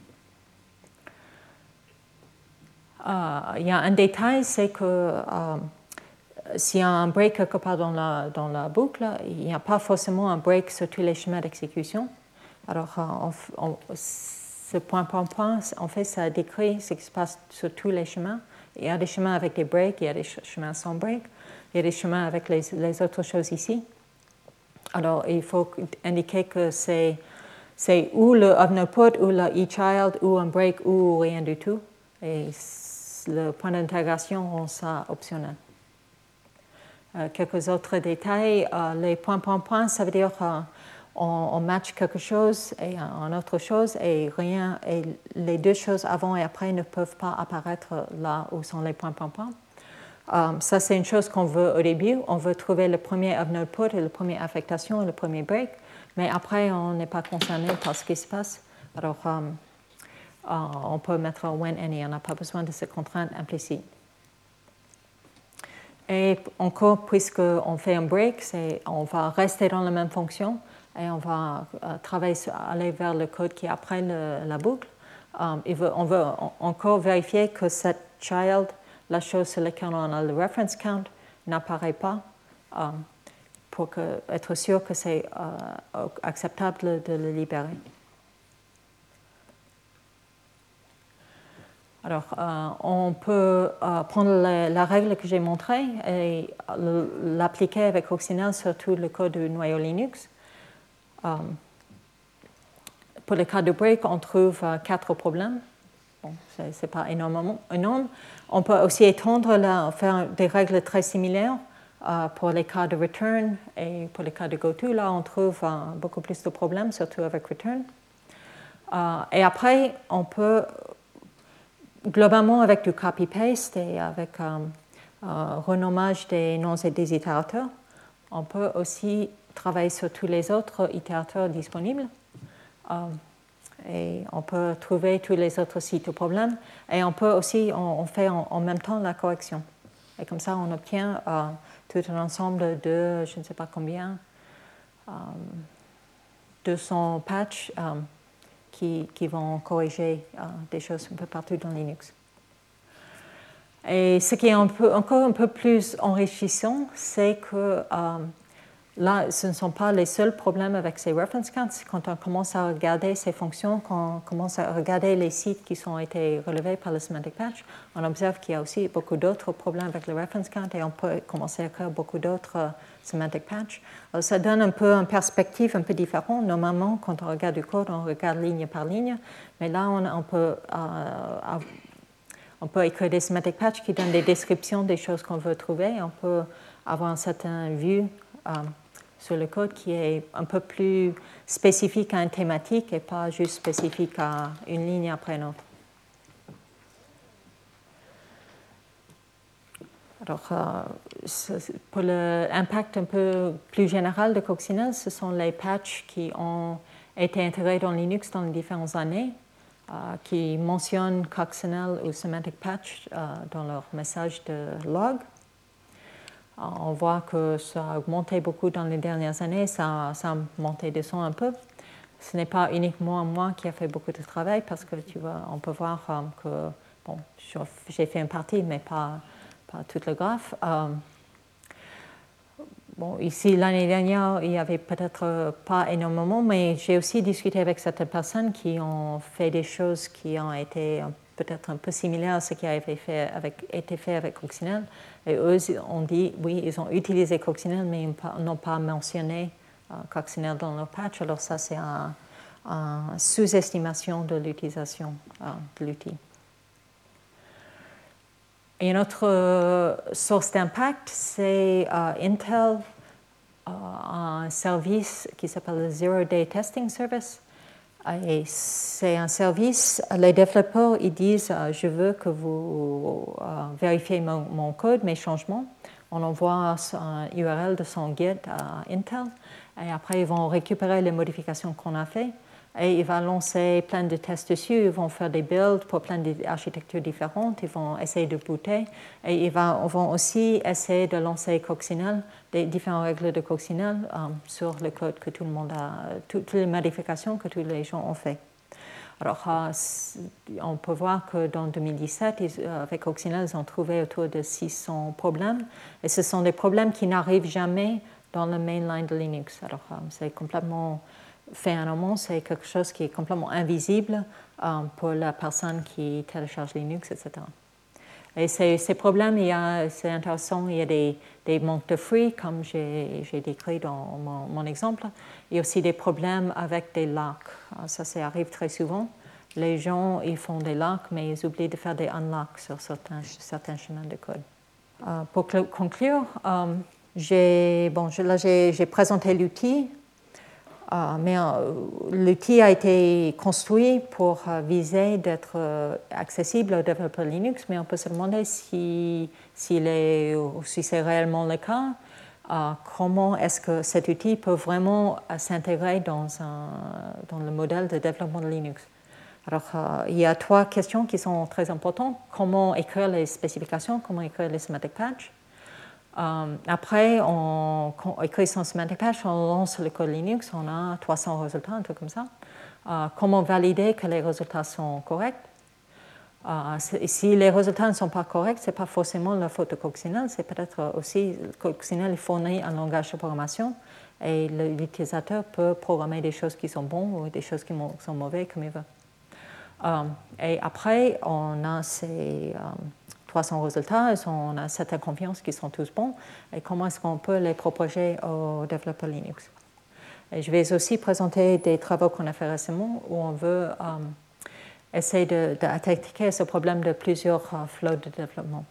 Il y a un détail, c'est que s'il y a un break quelque part dans la boucle, il n'y a pas forcément un break sur tous les schémas d'exécution. Alors, ce point, en fait, ça décrit ce qui se passe sur tous les chemins. Il y a des chemins avec des breaks, il y a des chemins sans break, il y a des chemins avec les autres choses ici. Alors, il faut indiquer que c'est ou le of no put, ou le e-child, ou un break, ou rien du tout. Et le point d'intégration rend ça optionnel. Quelques autres détails. Les points, ça veut dire on match quelque chose et une autre chose et rien. Et les deux choses avant et après ne peuvent pas apparaître là où sont les points. Ça, c'est une chose qu'on veut au début. On veut trouver le premier of no put et la première affectation et le premier break. Mais après, on n'est pas concerné par ce qui se passe. Alors, on peut mettre when any. On n'a pas besoin de cette contrainte implicite. Et encore, puisqu'on fait un break, on va rester dans la même fonction et on va aller vers le code qui est après la boucle. On veut encore vérifier que cette child, la chose sur laquelle on a le reference count, n'apparaît pas. pour être sûr que c'est acceptable de le libérer. Alors, on peut prendre la règle que j'ai montrée et l'appliquer avec Coccinelle sur tout le code du noyau Linux. Pour le cas de break, on trouve 4 problèmes. Bon, ce n'est pas énorme. On peut aussi étendre, faire des règles très similaires pour les cas de return et pour les cas de goto. Là, on trouve beaucoup plus de problèmes, surtout avec return. Et après, on peut, globalement, avec du copy-paste et avec renommage des noms et des itérateurs, on peut aussi travailler sur tous les autres itérateurs disponibles. Et on peut trouver tous les autres sites au problème. Et on peut aussi, on fait en même temps la correction. Et comme ça, on obtient tout un ensemble de, je ne sais pas combien, 200 patchs qui vont corriger des choses un peu partout dans Linux. Et ce qui est encore un peu plus enrichissant, c'est que là, ce ne sont pas les seuls problèmes avec ces reference counts. Quand on commence à regarder ces fonctions, quand on commence à regarder les sites qui ont été relevés par le semantic patch, on observe qu'il y a aussi beaucoup d'autres problèmes avec le reference count et on peut commencer à créer beaucoup d'autres semantic patch. Alors, ça donne un peu une perspective un peu différente. Normalement, quand on regarde du code, on regarde ligne par ligne, mais là, on peut écrire des semantic patch qui donnent des descriptions des choses qu'on veut trouver. On peut avoir une certaine vue sur le code qui est un peu plus spécifique à une thématique et pas juste spécifique à une ligne après une autre. Alors, pour l'impact un peu plus général de Coccinelle, ce sont les patchs qui ont été intégrés dans Linux dans les différentes années, qui mentionnent Coccinelle ou Semantic Patch dans leur message de log. On voit que ça a augmenté beaucoup dans les dernières années, ça a monté de son un peu. Ce n'est pas uniquement moi qui a fait beaucoup de travail parce que tu vois, on peut voir que bon, j'ai fait une partie, mais pas tout le graphe. Bon, ici, l'année dernière, il n'y avait peut-être pas énormément, mais j'ai aussi discuté avec certaines personnes qui ont fait des choses qui ont été peut-être un peu similaires à ce qui a été fait avec Coccinelle. Et eux ont dit, oui, ils ont utilisé Coccinelle, mais ils n'ont pas mentionné Coccinelle dans leur patch. Alors ça, c'est une sous-estimation de l'utilisation de l'outil. Et une autre source d'impact, c'est Intel un service qui s'appelle le Zero Day Testing Service. Et c'est un service, les développeurs ils disent je veux que vous vérifiez mon code, mes changements. On envoie un URL de son Git à Intel et après ils vont récupérer les modifications qu'on a faites et ils vont lancer plein de tests dessus, ils vont faire des builds pour plein d'architectures différentes, ils vont essayer de booter et ils vont aussi essayer de lancer Coccinelle, des différentes règles de Coccinelle sur le code que tout le monde a, toutes les modifications que tous les gens ont fait. Alors, on peut voir que dans 2017, avec Coccinelle, ils ont trouvé autour de 600 problèmes. Et ce sont des problèmes qui n'arrivent jamais dans le mainline de Linux. Alors, c'est complètement fait en amont, c'est quelque chose qui est complètement invisible pour la personne qui télécharge Linux, etc. Et ces problèmes, c'est intéressant, il y a des manques de free, comme j'ai décrit dans mon exemple. Il y a aussi des problèmes avec des locks. Ça arrive très souvent. Les gens, ils font des locks, mais ils oublient de faire des unlocks sur certains chemins de code. Pour conclure, j'ai présenté l'outil. Mais l'outil a été construit pour viser d'être accessible aux développeurs Linux, mais on peut se demander si c'est réellement le cas, comment est-ce que cet outil peut vraiment s'intégrer dans le modèle de développement de Linux. Alors, il y a 3 questions qui sont très importantes. Comment écrire les spécifications, comment écrire les semantic patch. Après, on écrit son semantic patch, on lance le code Linux, on a 300 résultats, un truc comme ça. Comment valider que les résultats sont corrects? Si les résultats ne sont pas corrects, ce n'est pas forcément la faute de Coccinelle, c'est peut-être aussi Coccinelle fournit un langage de programmation et l'utilisateur peut programmer des choses qui sont bonnes ou des choses qui sont mauvaises comme il veut. Et après, on a ces 300 résultats, on a certaines confiances qui sont tous bons, et comment est-ce qu'on peut les propager aux développeurs Linux. Et je vais aussi présenter des travaux qu'on a fait récemment où on veut essayer d'attaquer ce problème de plusieurs flows de développement.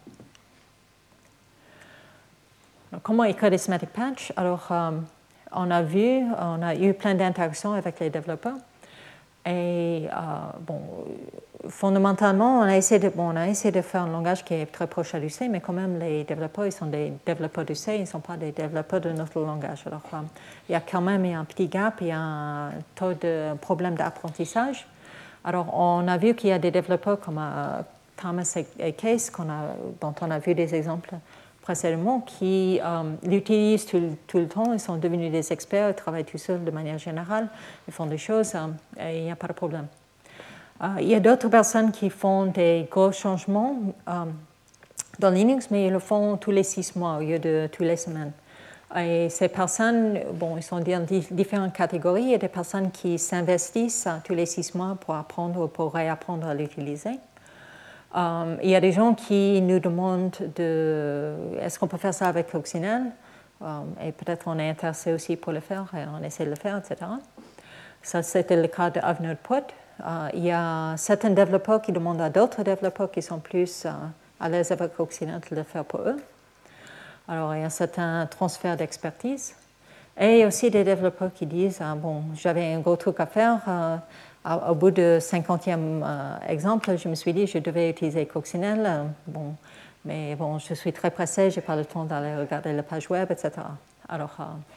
Donc, comment écrire des semantic patchs? Alors, on a eu plein d'interactions avec les développeurs. Et fondamentalement, on a essayé de faire un langage qui est très proche du C, mais quand même, les développeurs, ils sont des développeurs du C, ils ne sont pas des développeurs de notre langage. Alors, il y a quand même un petit gap, il y a un taux de problème d'apprentissage. Alors, on a vu qu'il y a des développeurs comme Thomas et Case, dont on a vu des exemples précédemment, qui l'utilisent tout le temps, ils sont devenus des experts, ils travaillent tout seuls de manière générale, ils font des choses et il n'y a pas de problème. Il y a d'autres personnes qui font des gros changements dans Linux, mais ils le font tous les 6 mois au lieu de tous les semaines. Et ces personnes, ils sont dans différentes catégories. Il y a des personnes qui s'investissent tous les 6 mois pour apprendre ou pour réapprendre à l'utiliser. Il y a des gens qui nous demandent est-ce qu'on peut faire ça avec Coccinelle, et peut-être on est intéressé aussi pour le faire et on essaie de le faire, etc. Ça, c'était le cas de Avner Pot. Il y a certains développeurs qui demandent à d'autres développeurs qui sont plus à l'aise avec Coccinelle de le faire pour eux. Alors, il y a un certain transfert d'expertise. Et il y a aussi des développeurs qui disent j'avais un gros truc à faire. Au bout du 50e exemple, je me suis dit que je devais utiliser Coccinelle. Mais je suis très pressée, je n'ai pas le temps d'aller regarder la page web, etc. Alors,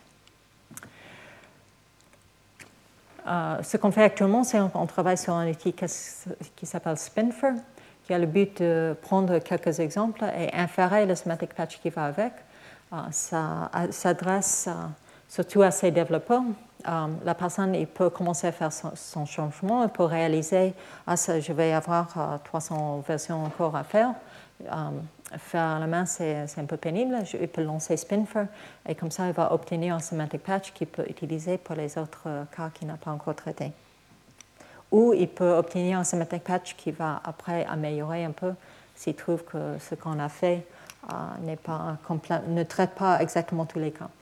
ce qu'on fait actuellement, c'est qu'on travaille sur un outil qui s'appelle Spinfer, qui a le but de prendre quelques exemples et inférer le semantic patch qui va avec. Ça s'adresse surtout à ces développeurs. La personne il peut commencer à faire son changement, il peut réaliser je vais avoir 300 versions encore à faire. Faire à la main, c'est un peu pénible. Il peut lancer Spinfer et comme ça, il va obtenir un semantic patch qu'il peut utiliser pour les autres cas qu'il n'a pas encore traités. Ou il peut obtenir un semantic patch qui va après améliorer un peu s'il trouve que ce qu'on a fait ne traite pas exactement tous les cas.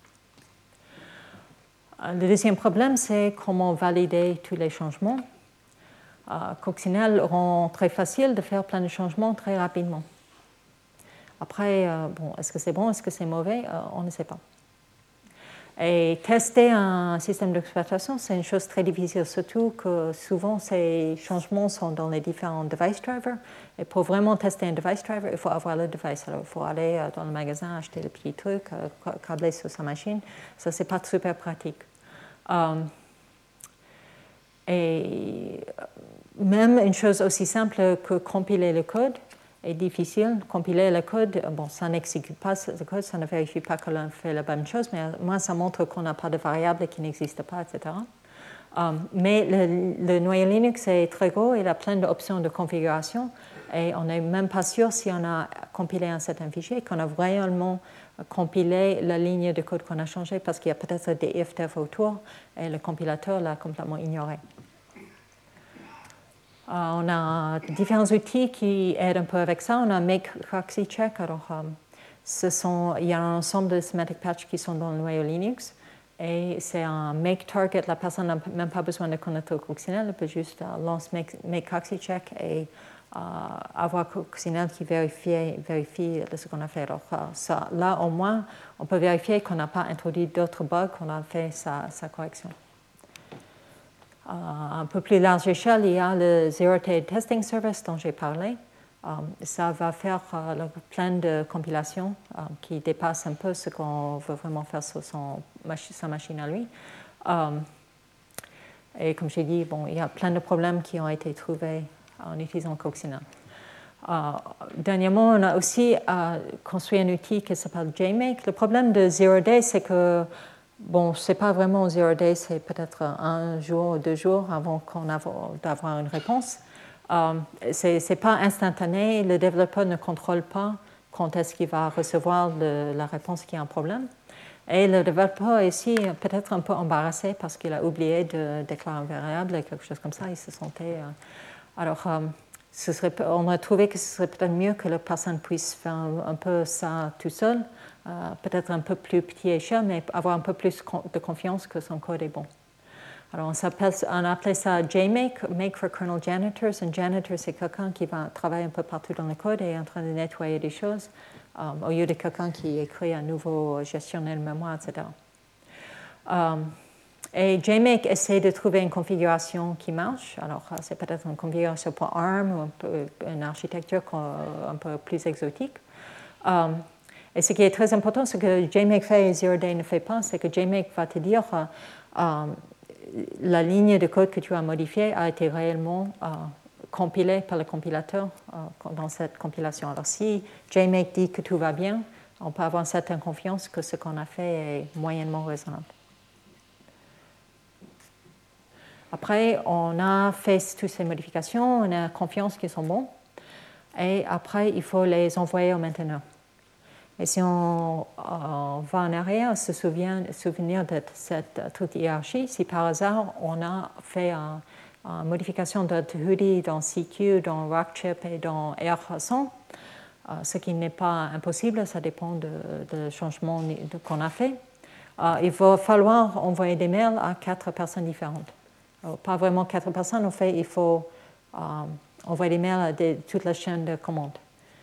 Le deuxième problème, c'est comment valider tous les changements. Coccinelle rend très facile de faire plein de changements très rapidement. Après, est-ce que c'est bon, est-ce que c'est mauvais? On ne sait pas. Et tester un système d'exploitation, c'est une chose très difficile, surtout que souvent ces changements sont dans les différents device drivers. Et pour vraiment tester un device driver, il faut avoir le device. Alors, il faut aller dans le magasin, acheter le petit truc, câbler sur sa machine. Ça, c'est pas super pratique. Et même une chose aussi simple que compiler le code est difficile. Compiler le code, ça n'exécute pas le code, ça ne vérifie pas que l'on fait la bonne chose, mais moi, ça montre qu'on n'a pas de variable qui n'existe pas, etc. Mais le noyau Linux est très gros, il a plein d'options de configuration, et on n'est même pas sûr si on a compilé un certain fichier, qu'on a réellement compilé la ligne de code qu'on a changée, parce qu'il y a peut-être des if-def autour, et le compilateur l'a complètement ignoré. On a différents outils qui aident un peu avec ça. On a Make Proxy Check. Alors, il y a un ensemble de semantic patch qui sont dans le noyau Linux. Et c'est un Make Target. La personne n'a même pas besoin de connaître Coccinelle. Elle peut juste lancer Make Proxy Check et avoir Coccinelle qui vérifie ce qu'on a fait. Alors, là, au moins, on peut vérifier qu'on n'a pas introduit d'autres bugs, qu'on a fait sa correction. Un peu plus large échelle, il y a le Zero-Day Testing Service dont j'ai parlé. Ça va faire plein de compilations qui dépassent un peu ce qu'on veut vraiment faire sur sa machine à lui. Et comme j'ai dit, il y a plein de problèmes qui ont été trouvés en utilisant Coccinelle. Dernièrement, on a aussi construit un outil qui s'appelle JMake. Le problème de Zero-Day, c'est que ce n'est pas vraiment 0 day, c'est peut-être 1 jour ou 2 jours avant d'avoir une réponse. Ce n'est pas instantané, le développeur ne contrôle pas quand est-ce qu'il va recevoir la réponse qu'il y a un problème. Et le développeur est aussi peut-être un peu embarrassé parce qu'il a oublié de déclarer un variable et quelque chose comme ça. Il se sentait. On a trouvé que ce serait peut-être mieux que la personne puisse faire un peu ça tout seul, peut-être un peu plus petit échelle, mais avoir un peu plus de confiance que son code est bon. Alors, on a appelé ça JMake, Make for Kernel Janitors. Un janitor, c'est quelqu'un qui va travailler un peu partout dans le code et est en train de nettoyer des choses, au lieu de quelqu'un qui écrit un nouveau gestionnaire de mémoire, etc. Et JMake essaie de trouver une configuration qui marche. Alors, c'est peut-être une configuration pour ARM ou une architecture un peu plus exotique. Et ce qui est très important, ce que JMake fait et Zero Day ne fait pas, c'est que JMake va te dire la ligne de code que tu as modifiée a été réellement compilée par le compilateur dans cette compilation. Alors, si JMake dit que tout va bien, on peut avoir une certaine confiance que ce qu'on a fait est moyennement raisonnable. Après, on a fait toutes ces modifications, on a confiance qu'ils sont bons, et après, il faut les envoyer au mainteneur. Et si on va en arrière, se souvenir de toute hiérarchie, si par hasard on a fait une modification de Hudi dans CQ, dans Rockchip et dans R100, ce qui n'est pas impossible, ça dépend du changement qu'on a fait, il va falloir envoyer des mails à 4 personnes différentes. Alors, pas vraiment 4 personnes, en fait, il faut envoyer des mails à toute la chaîne de commandes.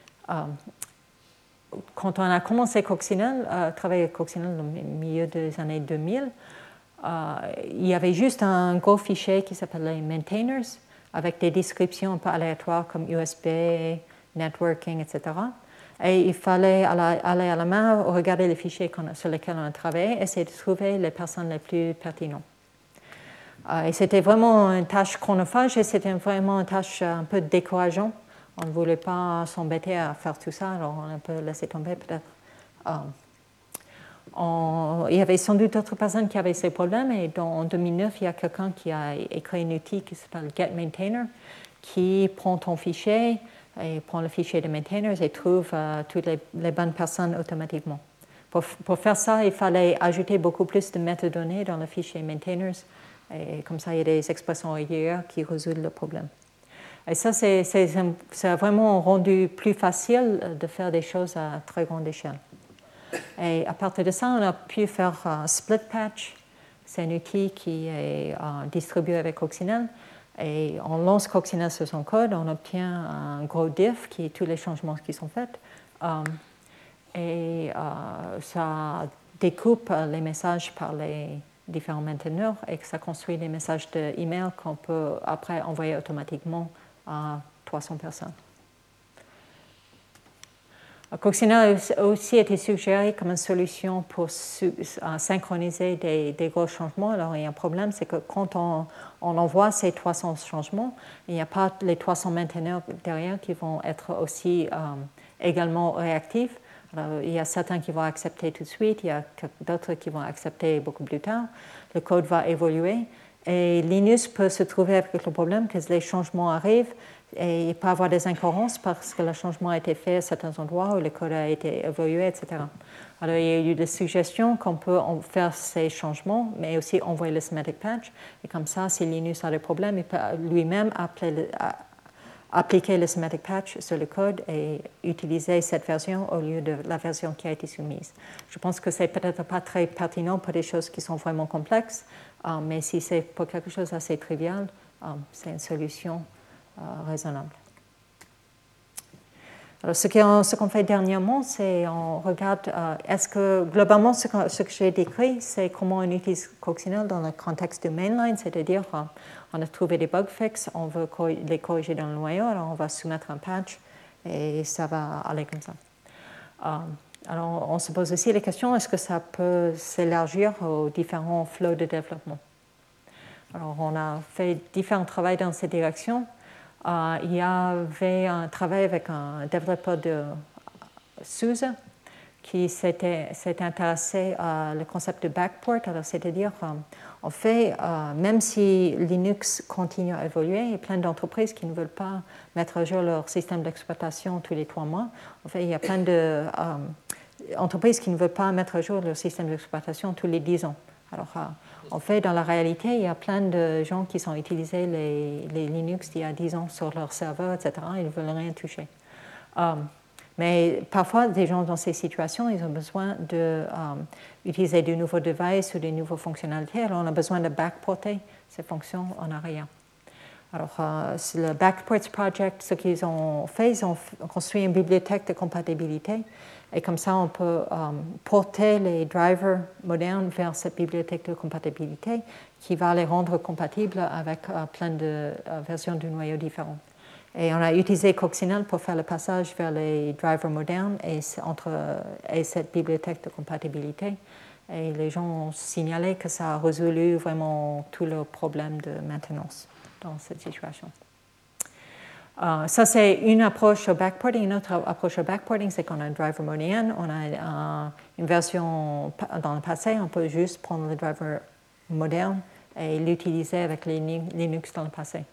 Quand on a commencé Coccinelle, travailler avec Coccinelle au milieu des années 2000, il y avait juste un gros fichier qui s'appelait maintainers avec des descriptions un peu aléatoires comme USB, networking, etc. Et il fallait aller à la main, regarder les fichiers sur lesquels on a travaillé, essayer de trouver les personnes les plus pertinentes. Et c'était vraiment une tâche chronophage et c'était vraiment une tâche un peu décourageante. On ne voulait pas s'embêter à faire tout ça, alors on a un peu laissé tomber peut-être. Il y avait sans doute d'autres personnes qui avaient ces problèmes et en 2009, il y a quelqu'un qui a écrit un outil qui s'appelle GetMaintainer qui prend ton fichier et prend le fichier de maintainers et trouve toutes les bonnes personnes automatiquement. Pour faire ça, il fallait ajouter beaucoup plus de métadonnées dans le fichier maintainers et comme ça, il y a des expressions régulières qui résolvent le problème. Et ça, c'est vraiment rendu plus facile de faire des choses à très grande échelle. Et à partir de ça, on a pu faire Split Patch. C'est un outil qui est distribué avec Coccinelle. Et on lance Coccinelle sur son code, on obtient un gros diff qui est tous les changements qui sont faits. Ça découpe les messages par les différents mainteneurs et que ça construit des messages d'email qu'on peut après envoyer automatiquement à 300 personnes. Coccinelle a aussi été suggéré comme une solution pour synchroniser des gros changements. Alors, il y a un problème, c'est que quand on envoie ces 300 changements, il n'y a pas les 300 mainteneurs derrière qui vont être aussi également réactifs. Alors, il y a certains qui vont accepter tout de suite, il y a d'autres qui vont accepter beaucoup plus tard. Le code va évoluer et Linus peut se trouver avec le problème que les changements arrivent et il peut y avoir des incohérences parce que le changement a été fait à certains endroits où le code a été évolué, etc. Alors, il y a eu des suggestions qu'on peut faire ces changements, mais aussi envoyer le semantic patch. Et comme ça, si Linus a des problèmes, il peut lui-même appliquer le semantic patch sur le code et utiliser cette version au lieu de la version qui a été soumise. Je pense que c'est peut-être pas très pertinent pour des choses qui sont vraiment complexes, mais si c'est pour quelque chose d'assez trivial, c'est une solution raisonnable. Alors, ce qu'on fait dernièrement, c'est on regarde, est-ce que globalement, ce que j'ai décrit, c'est comment on utilise Coccinelle dans le contexte du mainline, c'est-à-dire on a trouvé des bug fixes, on veut les corriger dans le noyau, alors on va soumettre un patch et ça va aller comme ça. Alors, on se pose aussi la question, est-ce que ça peut s'élargir aux différents flows de développement? Alors, on a fait différents travaux dans cette direction. Il y avait un travail avec un développeur de SUSE qui s'est intéressé à le concept de backport. Alors, c'est-à-dire, en fait, même si Linux continue à évoluer, il y a plein d'entreprises qui ne veulent pas mettre à jour leur système d'exploitation tous les 3 mois. En fait, il y a plein d'entreprises qui ne veulent pas mettre à jour leur système d'exploitation tous les 10 ans. Alors, en fait, dans la réalité, il y a plein de gens qui ont utilisé les Linux d'il y a 10 ans sur leur serveur, etc. Ils ne veulent rien toucher. Mais parfois, des gens dans ces situations, ils ont besoin d'utiliser de nouveaux devices ou de nouvelles fonctionnalités. Alors, on a besoin de backporter ces fonctions en arrière. Alors, le Backports Project, ce qu'ils ont fait, ils ont construit une bibliothèque de compatibilité. Et comme ça, on peut porter les drivers modernes vers cette bibliothèque de compatibilité qui va les rendre compatibles avec plein de versions du noyau différentes. Et on a utilisé Coccinelle pour faire le passage vers les drivers modernes et cette bibliothèque de compatibilité. Et les gens ont signalé que ça a résolu vraiment tous leurs problèmes de maintenance dans cette situation. Ça, c'est une approche au backporting. Une autre approche au backporting, c'est qu'on a un driver moderne. On a une version dans le passé, on peut juste prendre le driver moderne et l'utiliser avec les Linux dans le passé.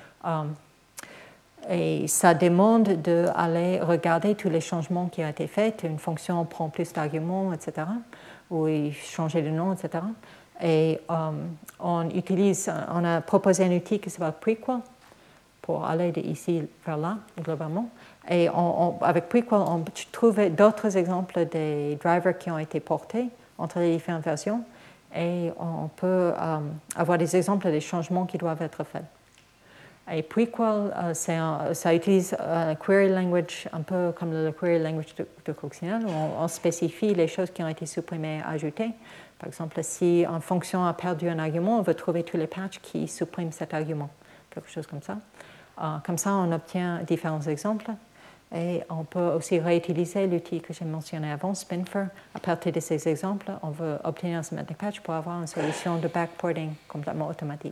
Et ça demande d'aller regarder tous les changements qui ont été faits. Une fonction prend plus d'arguments, etc. Ou changer de nom, etc. Et on a proposé un outil qui s'appelle Prequel pour aller d'ici vers là, globalement. Et avec Prequel, on peut trouver d'autres exemples des drivers qui ont été portés entre les différentes versions. Et on peut avoir des exemples des changements qui doivent être faits. Et Prequel, ça utilise un query language un peu comme le query language de Coccinelle, où on spécifie les choses qui ont été supprimées et ajoutées. Par exemple, si une fonction a perdu un argument, on veut trouver tous les patchs qui suppriment cet argument, quelque chose comme ça. Comme ça, on obtient différents exemples. Et on peut aussi réutiliser l'outil que j'ai mentionné avant, Spinfer. À partir de ces exemples, on veut obtenir un semantic patch pour avoir une solution de backporting complètement automatique.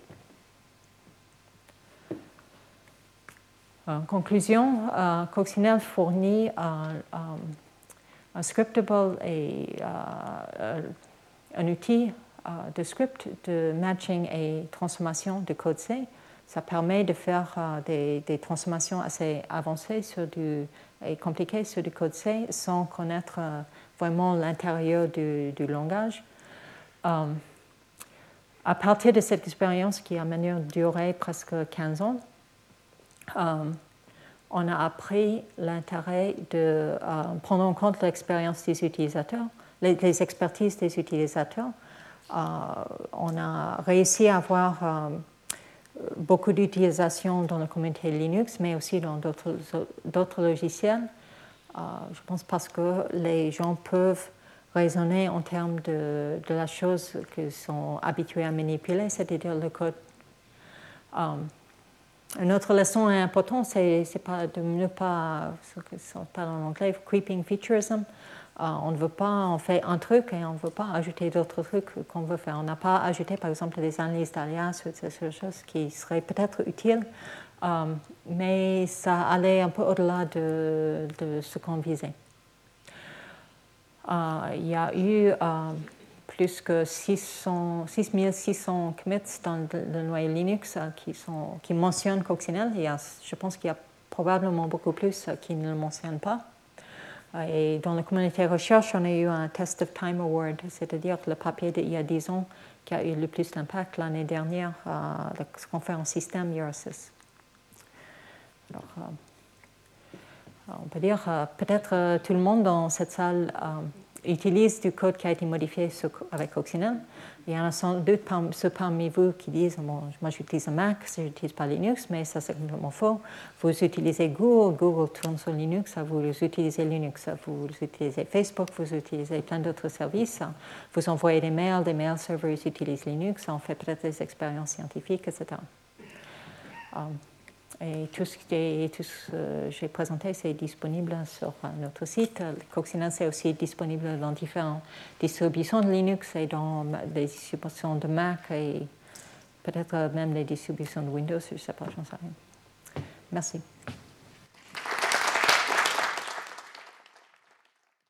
En conclusion, Coccinelle fournit un scriptable et un outil de script de matching et transformation de code C. Ça permet de faire des transformations assez avancées et compliquées sur du code C sans connaître vraiment l'intérieur du langage. À partir de cette expérience qui a maintenant duré presque 15 ans, on a appris l'intérêt de prendre en compte l'expérience des utilisateurs, les expertises des utilisateurs. On a réussi à avoir beaucoup d'utilisation dans la communauté Linux, mais aussi dans d'autres logiciels. Je pense parce que les gens peuvent raisonner en termes de la chose qu'ils sont habitués à manipuler, c'est-à-dire le code. Une autre leçon importante, c'est de ne pas, ce qu'on parle en anglais, creeping featureism. On ne veut pas, on fait un truc et on ne veut pas ajouter d'autres trucs qu'on veut faire. On n'a pas ajouté, par exemple, des analyses d'alias ou ces choses qui seraient peut-être utiles, mais ça allait un peu au-delà de ce qu'on visait. Il y a eu plus que 6600 commits dans le noyau Linux qui mentionnent Coccinelle. Je pense qu'il y a probablement beaucoup plus qui ne le mentionnent pas. Et dans la communauté recherche, on a eu un Test of Time Award, c'est-à-dire le papier d'il y a 10 ans qui a eu le plus d'impact l'année dernière, ce qu'on fait en système Eurosys. Alors, on peut dire, peut-être tout le monde dans cette salle utilise du code qui a été modifié avec Coccinelle. Il y en a sans doute ceux parmi vous qui disent bon, moi j'utilise un Mac, je n'utilise pas Linux, mais ça c'est complètement faux. Vous utilisez Google tourne sur Linux, vous utilisez Linux, vous utilisez Facebook, vous utilisez plein d'autres services, vous envoyez des mails servers utilisent Linux, on fait peut-être des expériences scientifiques, etc. Et tout ce que j'ai présenté, c'est disponible sur notre site. Coccinelle, c'est aussi disponible dans différentes distributions de Linux et dans des distributions de Mac et peut-être même des distributions de Windows, je ne sais pas, j'en sais rien. Merci.